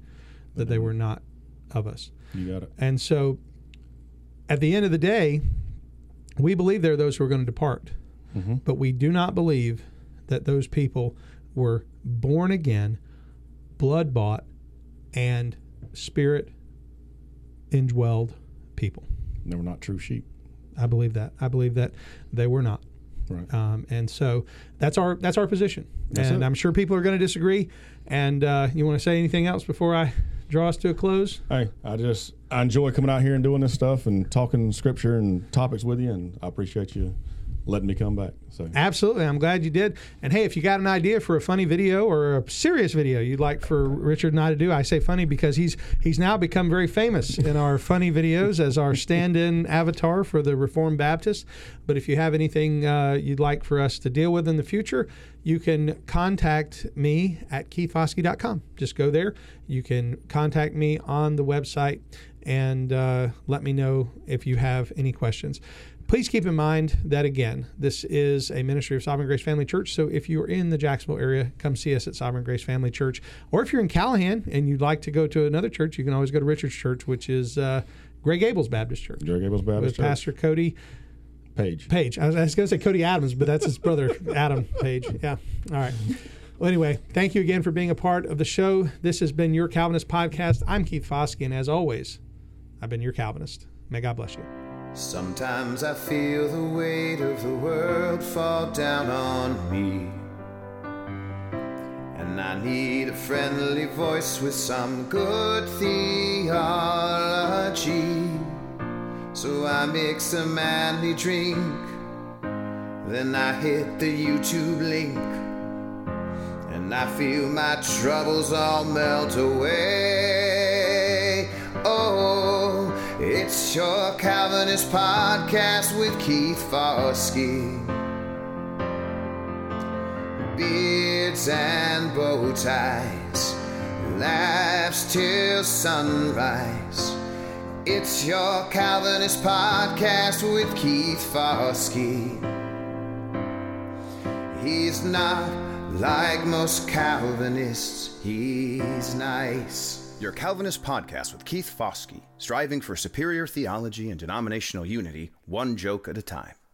Speaker 3: that they were not of us.
Speaker 4: You got it.
Speaker 3: And so at the end of the day, we believe there are those who are going to depart, but we do not believe that those people were born again, blood-bought, and spirit-indwelled people.
Speaker 4: They were not true sheep.
Speaker 3: I believe that. I believe that they were not.
Speaker 4: Right.
Speaker 3: And so that's our position.
Speaker 4: That's
Speaker 3: and
Speaker 4: it.
Speaker 3: I'm sure people are going to disagree. And you want to say anything else before I draw us to a close?
Speaker 4: Hey, I enjoy coming out here and doing this stuff and talking scripture and topics with you, and I appreciate you letting me come back. So
Speaker 3: absolutely, I'm glad you did. And hey, if you got an idea for a funny video or a serious video you'd like for Richard and I to do, I say funny because he's now become very famous in our funny videos as our stand-in avatar for the Reformed Baptist. But if you have anything you'd like for us to deal with in the future, you can contact me at keithfoskey.com. Just go there. You can contact me on the website and let me know if you have any questions. Please keep in mind that, again, this is a ministry of Sovereign Grace Family Church. So if you're in the Jacksonville area, come see us at Sovereign Grace Family Church. Or if you're in Callahan and you'd like to go to another church, you can always go to Richard's Church, which is Greg Abel's Baptist Church.
Speaker 4: Greg Abel's Baptist
Speaker 3: with
Speaker 4: Church.
Speaker 3: Pastor Cody
Speaker 4: Page.
Speaker 3: I was going to say Cody Adams, but that's his brother, Adam Page. Yeah. All right. Well, anyway, thank you again for being a part of the show. This has been Your Calvinist Podcast. I'm Keith Foskey, and as always, I've been your Calvinist. May God bless you.
Speaker 1: Sometimes I feel the weight of the world fall down on me, and I need a friendly voice with some good theology. So I mix a manly drink, then I hit the YouTube link, and I feel my troubles all melt away. Oh, it's Your Calvinist Podcast with Keith Foskey. Beards and bow ties, laughs till sunrise. It's Your Calvinist Podcast with Keith Foskey. He's not like most Calvinists, he's nice.
Speaker 16: Your Calvinist Podcast with Keith Foskey, striving for superior theology and denominational unity, one joke at a time.